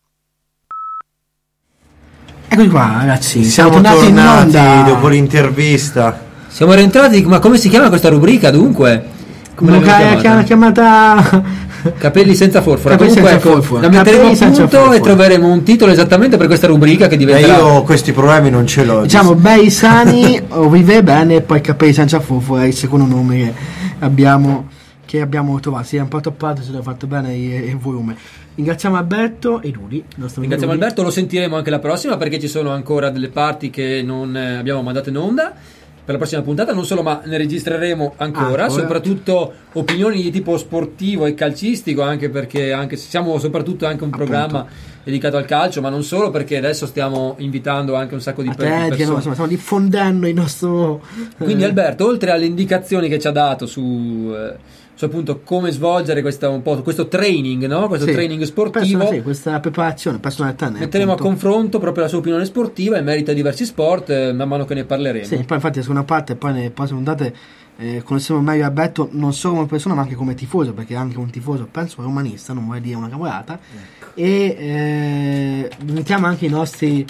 Eccoci qua ragazzi, siamo, siamo tornati, tornati in onda dopo l'intervista. Siamo rientrati, ma come si chiama questa rubrica dunque? Come Come l'abbiamo chiamata? chiamata Capelli senza forfora. Capelli Comunque, senza ecco, forfora. la metteremo Capelli a senza punto forfora. e troveremo un titolo esattamente per questa rubrica che Eh, diventerà... io questi problemi non ce l'ho. Diciamo bei sani o vive bene e poi capelli senza forfora è il secondo nome che abbiamo, che abbiamo trovato. Si è un po' toppato, se l'ho fatto bene il, il volume. Ringraziamo Alberto e Rudi. Ringraziamo Alberto, lo sentiremo anche la prossima perché ci sono ancora delle parti che non eh, abbiamo mandato in onda per la prossima puntata, non solo, ma ne registreremo ancora, Ancora. soprattutto opinioni di tipo sportivo e calcistico, anche perché anche siamo soprattutto anche un Appunto. programma dedicato al calcio, ma non solo, perché adesso stiamo invitando anche un sacco di, per- di Atletica, persone. no, insomma, stiamo diffondendo il nostro... Quindi Alberto, oltre alle indicazioni che ci ha dato su, eh, su appunto come svolgere questa, un po', questo training, no? Questo sì, training sportivo. Persona, sì, questa preparazione personalità. Metteremo appunto. a confronto proprio la sua opinione sportiva in merito a diversi sport, eh, man mano che ne parleremo. Sì, poi infatti la seconda parte, poi nelle prossime puntate eh, conosceremo meglio Alberto non solo come persona ma anche come tifoso, perché è anche un tifoso, penso romanista, non vuoi dire una cavolata. Ecco. E eh, invitiamo anche i nostri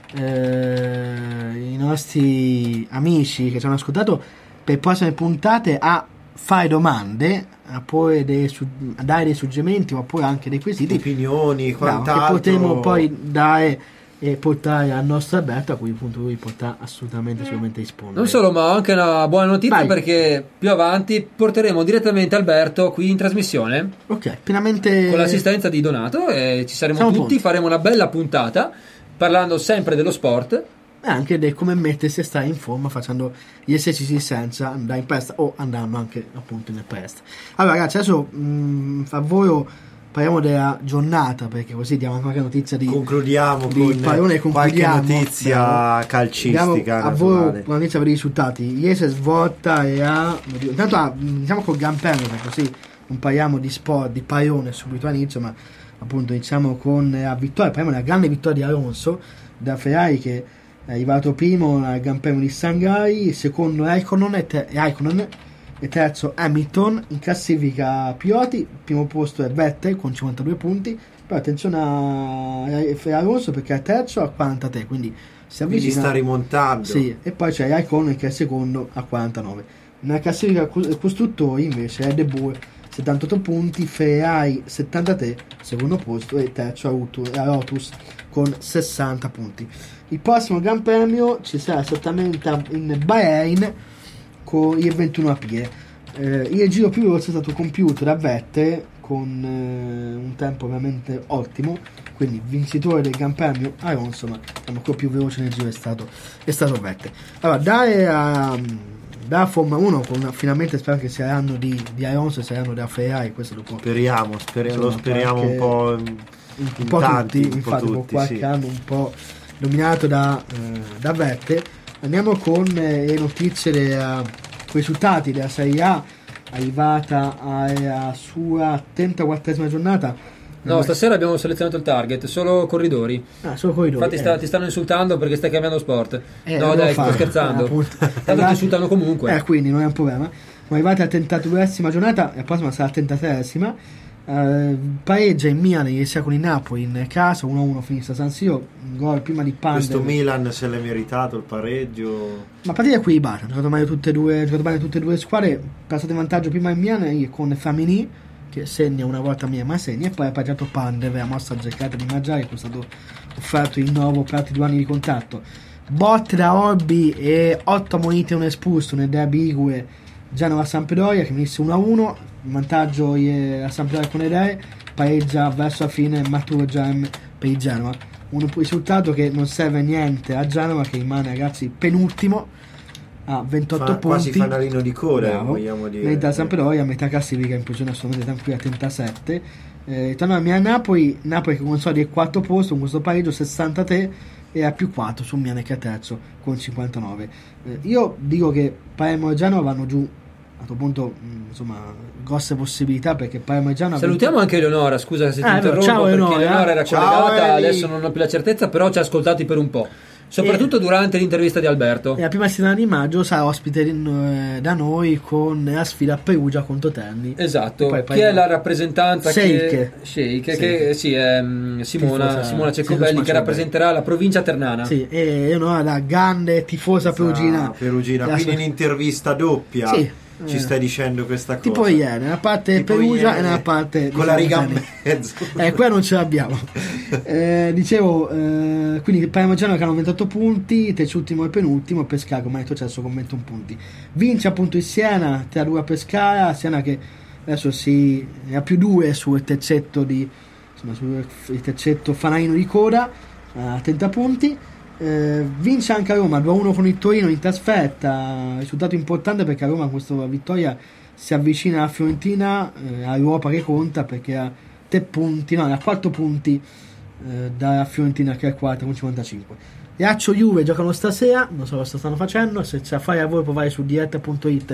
eh, i nostri amici che ci hanno ascoltato per prossime puntate a fare domande, a, porre dei, a dare dei suggerimenti oppure anche dei quesiti, opinioni, quant'altro, no, che potremo poi dare e portare al nostro Alberto, a cui appunto lui potrà assolutamente sicuramente rispondere. Non solo, ma anche una buona notizia. Vai. Perché più avanti porteremo direttamente Alberto qui in trasmissione, ok, pienamente con l'assistenza di Donato, e ci saremo Siamo tutti, pronti. Faremo una bella puntata parlando sempre dello sport e anche di come mettersi a stare in forma facendo gli esercizi senza andare in palestra o andando anche appunto in palestra. Allora ragazzi, adesso mh, a voi parliamo della giornata, perché così diamo anche qualche notizia di concludiamo di con Paione, qualche notizia Diamo, calcistica. Diamo a voi una notizia per i risultati. Ieri si è svolta e ha intanto ah, iniziamo col Gran Premio, perché così non parliamo di sport, di Paione subito all'inizio, ma appunto iniziamo con la vittoria, parliamo della grande vittoria di Alonso da Ferrari, che è arrivato primo al Gran Premio di Shanghai, secondo Raikkonen e, te- Raikkonen e terzo Hamilton. In classifica piloti, primo posto è Vettel con cinquantadue punti, però attenzione a Alonso perché è terzo a quarantatré, quindi si avvicina, quindi sta rimontando. Sì, e poi c'è Raikkonen che è secondo a quarantanove. Nella classifica costruttori invece è De Boer settantotto punti, Ferrari settantatré, secondo posto, e terzo a Lotus con sessanta punti. Il prossimo Gran Premio ci sarà esattamente in Bahrain con il ventuno aprile. Eh, il giro più veloce è stato compiuto da Vettel con eh, un tempo veramente ottimo, quindi vincitore del Gran Premio Alonso, ma quello più veloce nel giro è stato, è stato Vettel. Allora, dare a da Formula uno con una, finalmente spero che sia l'anno di, di Alonso e sia l'anno della Ferrari, questo lo può, speriamo, speriamo insomma, lo speriamo un po' in, un, in po' tanti, tutti, un infatti po' con tutti, qualche sì. anno un po' dominato da, eh, da Vettel. Andiamo con eh, le notizie dei uh, risultati della Serie A, arrivata alla sua trentaquattresima giornata. No, stasera abbiamo selezionato il target, solo corridori. Ah, solo corridori. Infatti sta, eh. ti stanno insultando perché stai cambiando sport. Eh, no, dai, fare. sto scherzando. Eh, Tanto ti insultano comunque. Eh, quindi non è un problema. Siamo arrivati alla trentaduesima giornata, la prossima sarà la trentatreesima. Uh, pareggia in Milan ieri sera con il Napoli in casa, uno a uno finisce a San Siro, un gol prima di Pandev. Questo Milan se l'è meritato il pareggio, ma partita equilibrata, ha giocato bene tutte e due, giocato bene tutte e due le squadre, passato in vantaggio prima in Milan con Famini che segna una volta mia ma segna, e poi ha pareggiato Pandev, ha mossa giocata di Maggiari, che è stato offerto il nuovo per altri due anni di contratto. Botte da Orbi e otto monete e un espulso nel derby Ligure Genova-Sampdoria, che venisse uno a uno, in vantaggio a Sampdoria con Edere, pareggia verso la fine Maturo Gem per il Genova, un risultato che non serve a niente a Genova, che rimane ragazzi penultimo a ventotto Fa, punti, quasi fanalino di coda, bravo, vogliamo dire, mentre la Sampdoria a metà classifica in posizione assolutamente tranquilla a trentasette. Eh, torniamo a Napoli, Napoli che consolida il quarto posto con questo pareggio sessantatré e a più quattro su Milan che è terzo con cinquantanove. Eh, io dico che Palermo e Genova vanno giù a questo punto, mh, insomma, grosse possibilità, perché Palermo e Genova salutiamo anche Eleonora, scusa se ti ah, interrompo, ciao, perché Eleonora. Eleonora era Ciao, collegata, Eli. adesso non ho più la certezza, però ci ha ascoltati per un po', soprattutto e, durante l'intervista di Alberto. E la prima settimana di maggio sarà ospite eh, da noi con la sfida a Perugia contro Terni. Esatto, poi, che poi è la rappresentanza Sheikh. che, Sheikh, Sì. che sì, è um, Simona, Tifosa, Simona sì, Ceccobelli, che Cecco rappresenterà la provincia ternana. Sì, e Eleonora da grande tifosa perugina. Ah, perugina. La Quindi sua- un'intervista doppia. Sì. Ci Eh. stai dicendo questa cosa? Tipo ieri, nella parte Tipo Perugia ieri, e nella parte con la riga a Terni. mezzo. Eh, qua non ce l'abbiamo. eh, dicevo, eh, quindi Palermo e Genova che hanno ventotto punti, terzultimo e penultimo, Pescara come ha detto Cesso con ventuno punti. Vince appunto il Siena, tre a due a Pescara, Siena che adesso si ne ha più due sul terzetto di insomma sul terzetto fanalino di coda, a trenta punti. Eh, vince anche a Roma due a uno con il Torino in trasferta, risultato importante perché a Roma con questa vittoria si avvicina alla Fiorentina, eh, all'Europa che conta, perché ha tre punti, no, ha quattro punti eh, dalla Fiorentina che è quarta con cinquantacinque. Lazio Juve giocano stasera, non so cosa stanno facendo, se c'è a fare a voi provare su diretta punto it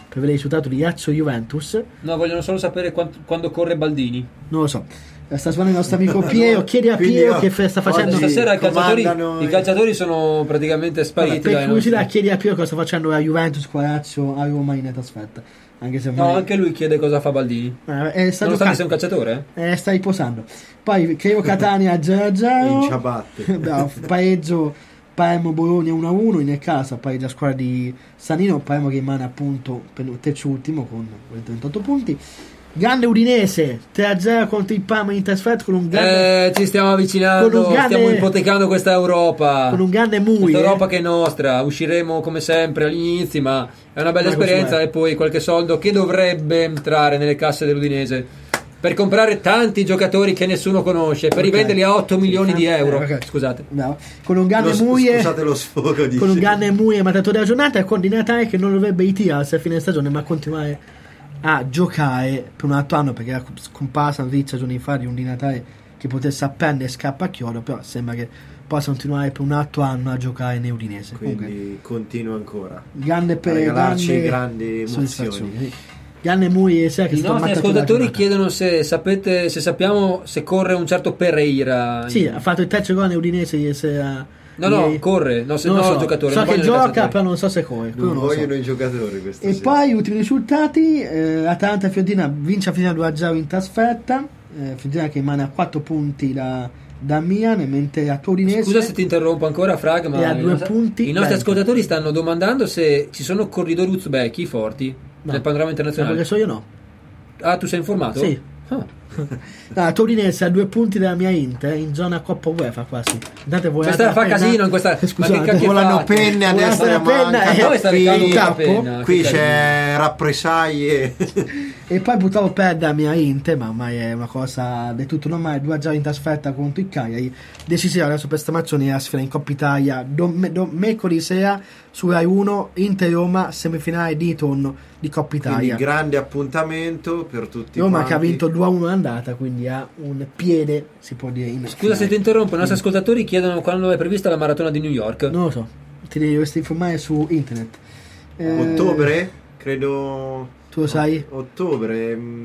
per vedere il risultato di Lazio Juventus. No, vogliono solo sapere quant- quando corre Baldini. Non lo so. Sta suonando il nostro amico Piero. Chiedi a Quindi Piero io- che fe- sta facendo. Stasera i calciatori, comandano- i calciatori sono praticamente spariti. Vabbè, per dai curiosità, nostri- chiedi a Piero cosa sta facendo la Juventus con la Lazio a Roma in trasferta. Anche se No, ormai- anche lui chiede cosa fa Baldini. Eh, sta Nonostante giocando. sia un calciatore? Eh, sta riposando. Poi Chievo Catania zero a zero. In ciabatte. Bravo, pareggio Palermo Bologna uno a uno in casa, pareggia la squadra di Sanino. Palermo che rimane appunto per il terzo ultimo con ventotto punti. Grande Udinese tre a zero contro il Parma in trasferta con un grande, Eh, ci stiamo avvicinando, Con un grande- stiamo ipotecando questa Europa. con un grande Mui. Questa eh. Europa che è nostra, usciremo come sempre agli inizi, ma è una bella Ma esperienza cos'è? e poi qualche soldo che dovrebbe entrare nelle casse dell'Udinese per comprare tanti giocatori che nessuno conosce, per Ok. rivenderli a otto milioni di euro. Eh, ok. Scusate. Bravo. Con un grande Lo- Mui scusate lo sfogo di con un grande Mui mattatore della giornata e con Di Natale che non dovrebbe ritirarsi a fine stagione ma continuare a giocare per un altro anno, perché era scomparsa notizia giorni fa di un Di Natale che potesse appendere scappa a chiodo, però sembra che possa continuare per un altro anno a giocare in Udinese. Quindi Comunque, continua ancora grande per a regalarci grande grandi soddisfazioni, emozioni. sì. Grande Mui e sai che I sto nostri mattatore della ascoltatori giornata. chiedono se sapete, se sappiamo se corre un certo Pereira. Sì, ha fatto il terzo gol in Udinese ieri sera. No, no, ieri. corre, no, se Non no lo so. il giocatore. So non che vogliono il gioca, calciatore. però non so se corre. quello Non non lo so. vogliono i giocatori questa E sera. poi ultimi risultati, eh, Atalanta e Fiorentina vince a Fiorentina due a zero in trasferta, eh, Fiorentina che rimane a quattro punti da, da Milan, mentre la Torinese Scusa se ti interrompo ancora, Frag, ma E a i due nostri- punti i nostri Belgio. ascoltatori stanno domandando se ci sono corridori uzbeki forti No. nel panorama Ma internazionale. perché so io no. Ah, tu sei informato? Sì. Ah. No, la Torinese a due punti dalla mia Inter in zona Coppa UEFA quasi. Date voi Questa fa casino in questa. Scusate, ma che cacchio volano fate? penne a Volano destra e a penna manca. e- Dove sta recando Qui- una tappo? penna? Qui Che casino. c'è rappresaglie. E poi purtroppo perde la mia Inter, ma ormai è una cosa del tutto normale. due a zero in trasferta contro il Cagliari. Decisiva adesso per stamattina la sfida in Coppa Italia dom- dom- mercoledì sera su Rai uno, Inter Roma, semifinale di ritorno di Coppa Quindi Italia. grande appuntamento per tutti Roma quanti. che ha vinto due a uno all'andata, quindi ha un piede, si può dire, in Scusa finale. se ti interrompo, i nostri ascoltatori chiedono quando è prevista la maratona di New York. Non lo so, ti devi dovresti informare su internet. Eh, Ottobre? Credo Tu lo sai? ottobre, mm,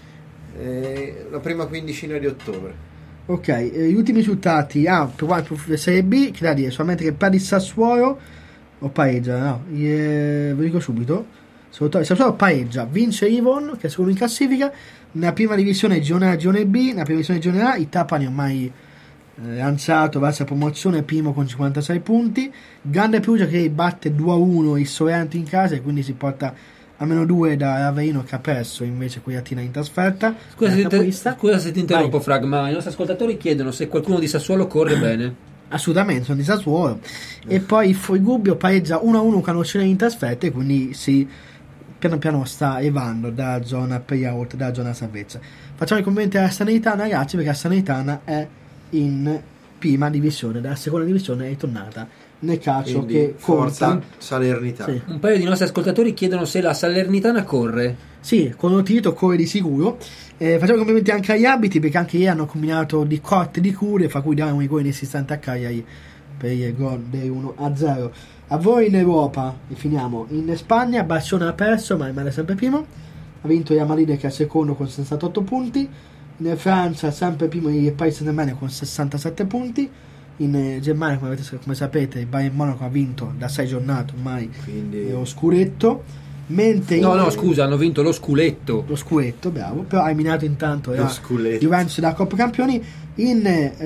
eh, la prima quindicina di ottobre. Ok, eh, gli ultimi risultati. Ah, per quanto per Serie B, che da dire, solamente che per il Sassuolo o pareggia, no, eh, ve lo dico subito. Il Sassuolo pareggia, vince Ivon, che è secondo in classifica. Nella prima divisione girone A, girone B, nella prima divisione girone A, il Trapani ormai eh, lanciato verso la promozione, primo con cinquantasei punti. Grande Perugia che batte due a uno il Sorrento in casa e quindi si porta a meno due da Aveino che ha perso invece qui a Tina in trasferta. Scusa se, ti, Capolista. scusa se ti interrompo, Vai. Frag, ma i nostri ascoltatori chiedono se qualcuno di Sassuolo corre bene. Assolutamente, sono di Sassuolo. E poi il Gubbio pareggia uno a uno con Oceania in trasferta e quindi si piano piano sta evando dalla zona playout, dalla zona salvezza. Facciamo i complimenti alla Salernitana, ragazzi, perché la Salernitana è in prima divisione, dalla seconda divisione è ritornata nel calcio. Quindi Che forza conta. Salernitana. Sì. Un paio di nostri ascoltatori chiedono se la Salernitana corre. Sì, con un titolo corre di sicuro. Eh, facciamo i complimenti anche agli abiti perché anche ieri hanno combinato di cotte di cure, fra cui diamo i gol inesistenti a Cagliari per il gol dei uno a zero. A voi in Europa, e finiamo in Spagna. Barcellona ha perso ma rimane sempre primo, ha vinto Real Madrid che è secondo con sessantotto punti. In Francia sempre primo il Paris Saint-Germain con sessantasette punti. In Germania, come, avete, come sapete, il Bayern Monaco ha vinto da sei giornate ormai Quindi lo scudetto, mentre No, in- no, scusa, hanno vinto lo sculetto. lo scudetto, bravo, però ha eliminato intanto Lo la sculetto. Juventus da Coppa Campioni. In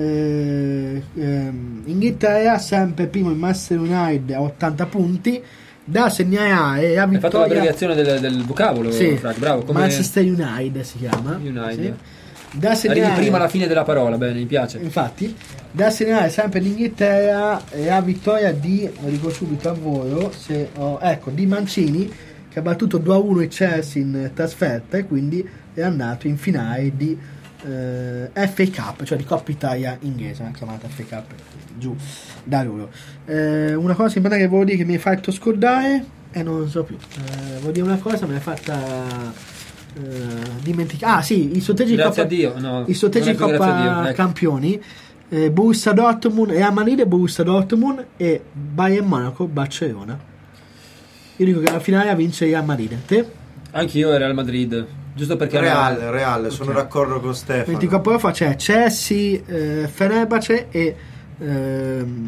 eh, ehm, Inghilterra sempre primo il Manchester United a ottanta punti, da segnalare la Hai fatto vittoria. l'abbreviazione del, del vocabolo, Sì, Frag, bravo. Come Manchester United si chiama. United. Sì. Da Arrivi segnalare, prima alla fine della parola, bene, mi piace. infatti, da segnalare sempre l'Inghilterra la vittoria di, lo dico subito a voi, se ho, ecco, di Mancini, che ha battuto due a uno il Chelsea in trasferta e quindi è andato in finale di eh, F A Cup, cioè di Coppa Italia inglese, chiamata F A Cup, giù da loro. Eh, una cosa importante che volevo dire che mi hai fatto scordare e non so più. Eh, volevo dire una cosa, me l'hai fatta eh, dimenticare. Ah sì, i sorteggi di Grazie Coppa, a Dio. No, i sorteggi di non è più grazie a Dio, Coppa ecco. Campioni, eh, Borussia Dortmund, Real Madrid, Borussia Dortmund e Bayern Monaco, Barcellona. Io dico che la finale la vince Real Madrid. Te? Anch'io è Real Madrid. Giusto perché Real, era... Real, sono Okay. d'accordo con Stefano. ventiquattro ore fa c'è Chelsea, eh, Fenerbahce e ehm,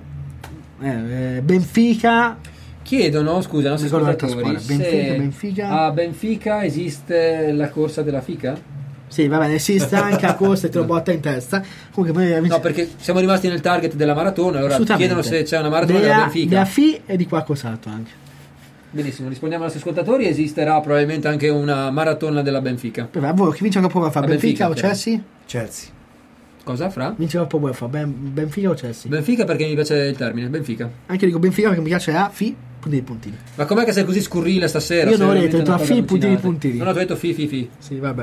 eh, Benfica. Chiedono, scusa, i nostri Ricordo l'altra ascoltatori, squadra. Benfica, se Benfica. a Benfica esiste la corsa della Fica? Sì, va bene, esiste anche a corsa e te lo botta in testa. Comunque poi No, perché siamo rimasti nel target della maratona, allora chiedono se c'è una maratona della, della Benfica. della F I e di qualcos'altro anche. Benissimo, rispondiamo ai nostri ascoltatori, esisterà probabilmente anche una maratona della Benfica. Poi, a voi, chi vince la Coppa UEFA? La Benfica, Benfica, o Chelsea? Chelsea. Cosa, Fra? Vince la Coppa UEFA, ben, Benfica o Chelsea? Benfica perché mi piace il termine, Benfica. Anche io dico Benfica perché mi piace la F I, puntini puntini. Ma com'è che sei così scurrile stasera? Io non ho Sei detto, ho detto veramente a una F I, cosa puntini allucinante. puntini. Non ho detto fi fi fi. Sì, vabbè.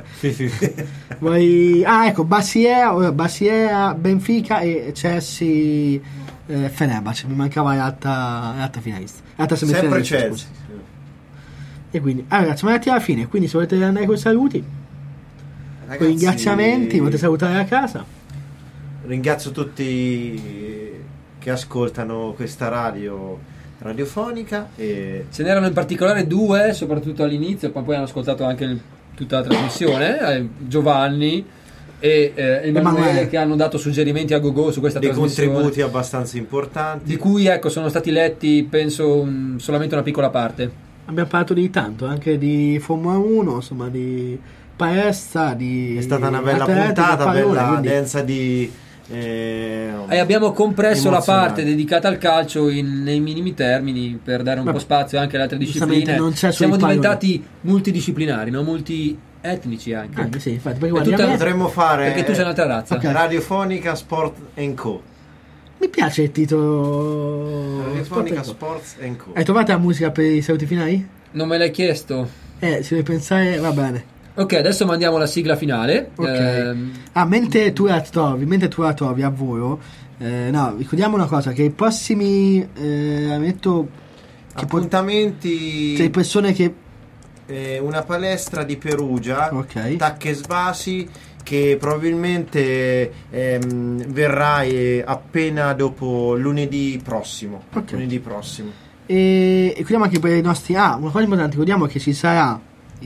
Voi... Ah, ecco, Bassiera, Bassiera, Benfica e Chelsea, eh, Fenerbahce. Mi mancava l'altra, l'altra finalista. L'altra Sempre semifinalista, Chelsea. scusa. E quindi, allora, siamo arrivati alla fine. Quindi, se volete andare con i saluti, Ragazzi, con i ringraziamenti, volete salutare a casa. Ringrazio tutti che ascoltano questa radio radiofonica e Ce n'erano in particolare due, soprattutto all'inizio, ma poi hanno ascoltato anche il- tutta la trasmissione, eh, Giovanni e eh, Emanuele, Emanuele. che hanno dato suggerimenti a GoGo su questa dei trasmissione, contributi abbastanza importanti. di cui ecco sono stati letti penso un- solamente una piccola parte. Abbiamo parlato di tanto, anche di Formula uno, insomma, di palestra, di... È stata una bella atletica, puntata, pallone, bella quindi- densa di eh, E abbiamo compresso la emozionante. parte dedicata al calcio in- nei minimi termini per dare un Vabbè, po' spazio anche alle altre giustamente discipline. non c'è solo Siamo il pallone. diventati multidisciplinari, no? Multietnici anche. Anche sì, infatti, perché E guarda, tutta- a me- Potremmo fare Perché tu sei un'altra razza. Ok. radiofonica Sport and Co. mi piace il titolo. Radiofonica Sport- Sports and Co. Hai trovato la musica per i saluti finali? Non me l'hai chiesto? Eh, se devi pensare, va bene. Ok, adesso mandiamo la sigla finale. Ok. Ehm, Ah, mentre tu la trovi, mentre tu la trovi a volo, eh, no, ricordiamo una cosa, che i prossimi, eh, ammetto, che po- Appuntamenti c'è persone che, eh, una palestra di Perugia, ok, Tacche Sbasi, che probabilmente ehm, verrà eh, appena dopo lunedì prossimo. Ok. Lunedì prossimo. e, e ricordiamo anche per i nostri, ah, una cosa importante, ricordiamo che ci sarà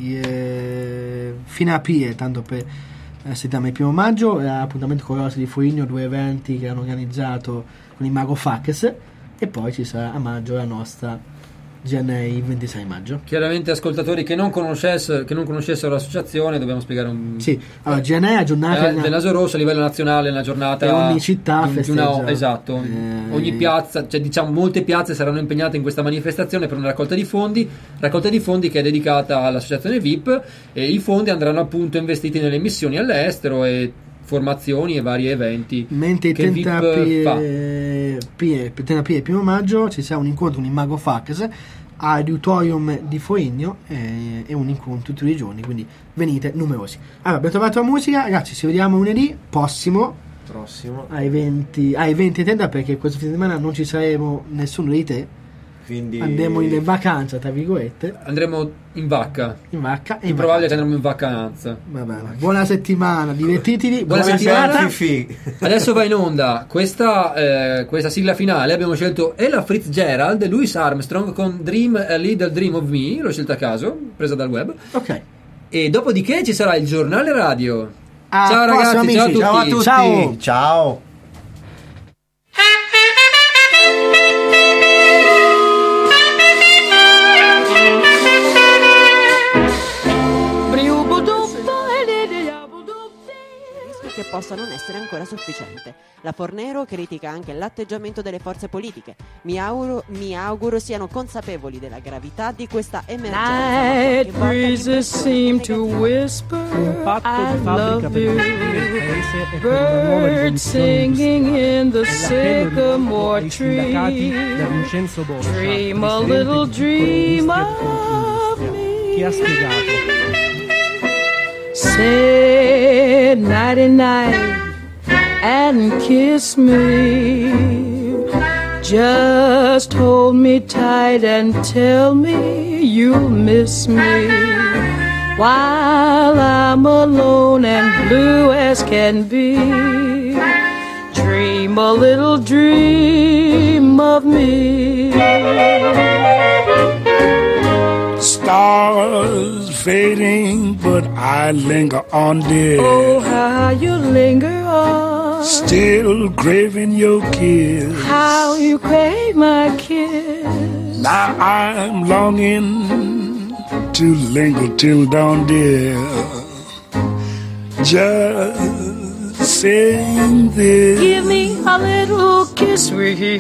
eh, fino a aprile, tanto per la settimana del primo maggio, l'appuntamento con Rosa di Foligno, due eventi che hanno organizzato con il Mago Fax, e poi ci sarà a maggio la nostra G N A il ventisei maggio. chiaramente ascoltatori che non conoscessero, che non conoscessero l'associazione, dobbiamo spiegare un Sì, allora G N A è giornata Eh, del Naso Rosso a livello nazionale, una giornata E ogni città di- di una- festeggia. esatto, Eh, ogni piazza, cioè diciamo molte piazze saranno impegnate in questa manifestazione per una raccolta di fondi, raccolta di fondi che è dedicata all'associazione V I P, e i fondi andranno appunto investiti nelle missioni all'estero e formazioni e vari eventi mentre il che il V I trenta P fa. aprile e il primo maggio ci sarà un incontro con il Mago Fax all'Auditorium di Foligno, e, e un incontro tutti i giorni, quindi venite numerosi. Allora, abbiamo trovato la musica, ragazzi, ci vediamo lunedì prossimo Prossimo. ai venti ai venti e trenta, perché questo fine settimana non ci saremo nessuno di te, Quindi andremo in vacanza tra virgolette, Andremo in vacca, in vacca e è in probabile che vacanza. andremo in vacanza. Va bene. Buona settimana, divertitevi, Buona buona settimana. serata. Adesso va in onda questa, eh, questa sigla finale. Abbiamo scelto Ella Fitzgerald, Louis Armstrong con Dream a Little Dream of Me, l'ho scelta a caso, presa dal web. Ok. E dopodiché ci sarà il giornale radio. A Ciao ragazzi, prossimo, ciao a amici. tutti. Ciao a tutti. Ciao. Ciao. Che possa non essere ancora sufficiente. La Fornero critica anche l'atteggiamento delle forze politiche. Mi auguro, mi auguro siano consapevoli della gravità di questa emergenza. Night breezes seem to whisper I love you. Birds singing in the sycamore tree. Dream a little dream of me. Chi ha spiegato? Say nighty night and kiss me. Just hold me tight and tell me you'll miss me while I'm alone and blue as can be. Dream a little dream of me. stars fading, but I linger on, dear. Oh, how you linger on. Still craving your kiss. How you crave my kiss. Now I'm longing to linger till dawn, dear. Just saying this. Give me a little kiss, sweet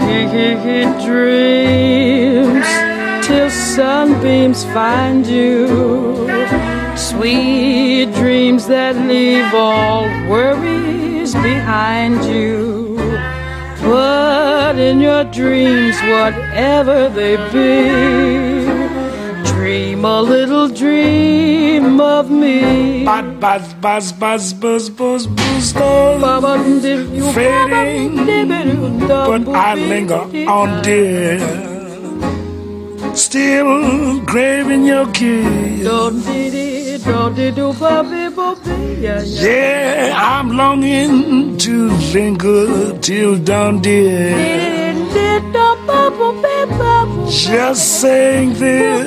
dreams, till sunbeams find you. Sweet dreams that leave all worries behind you. But in your dreams, whatever they be, dream a little dream of me. Buzz, buzz, buzz, buzz, buzz, buzz, buzz, fading, but I linger on, dear. Still craving your kiss. Yeah, I'm longing to linger till dawn, dear. Just saying this.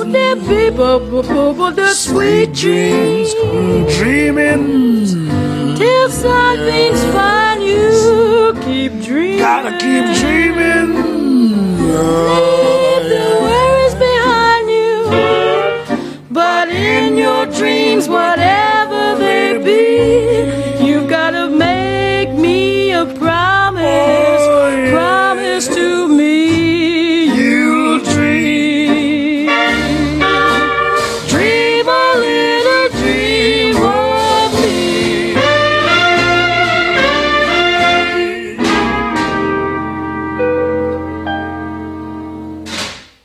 Sweet dreams, dreaming till something's find you. Keep dreaming. Gotta keep dreaming. Leave the worries behind you. But in your dreams, whatever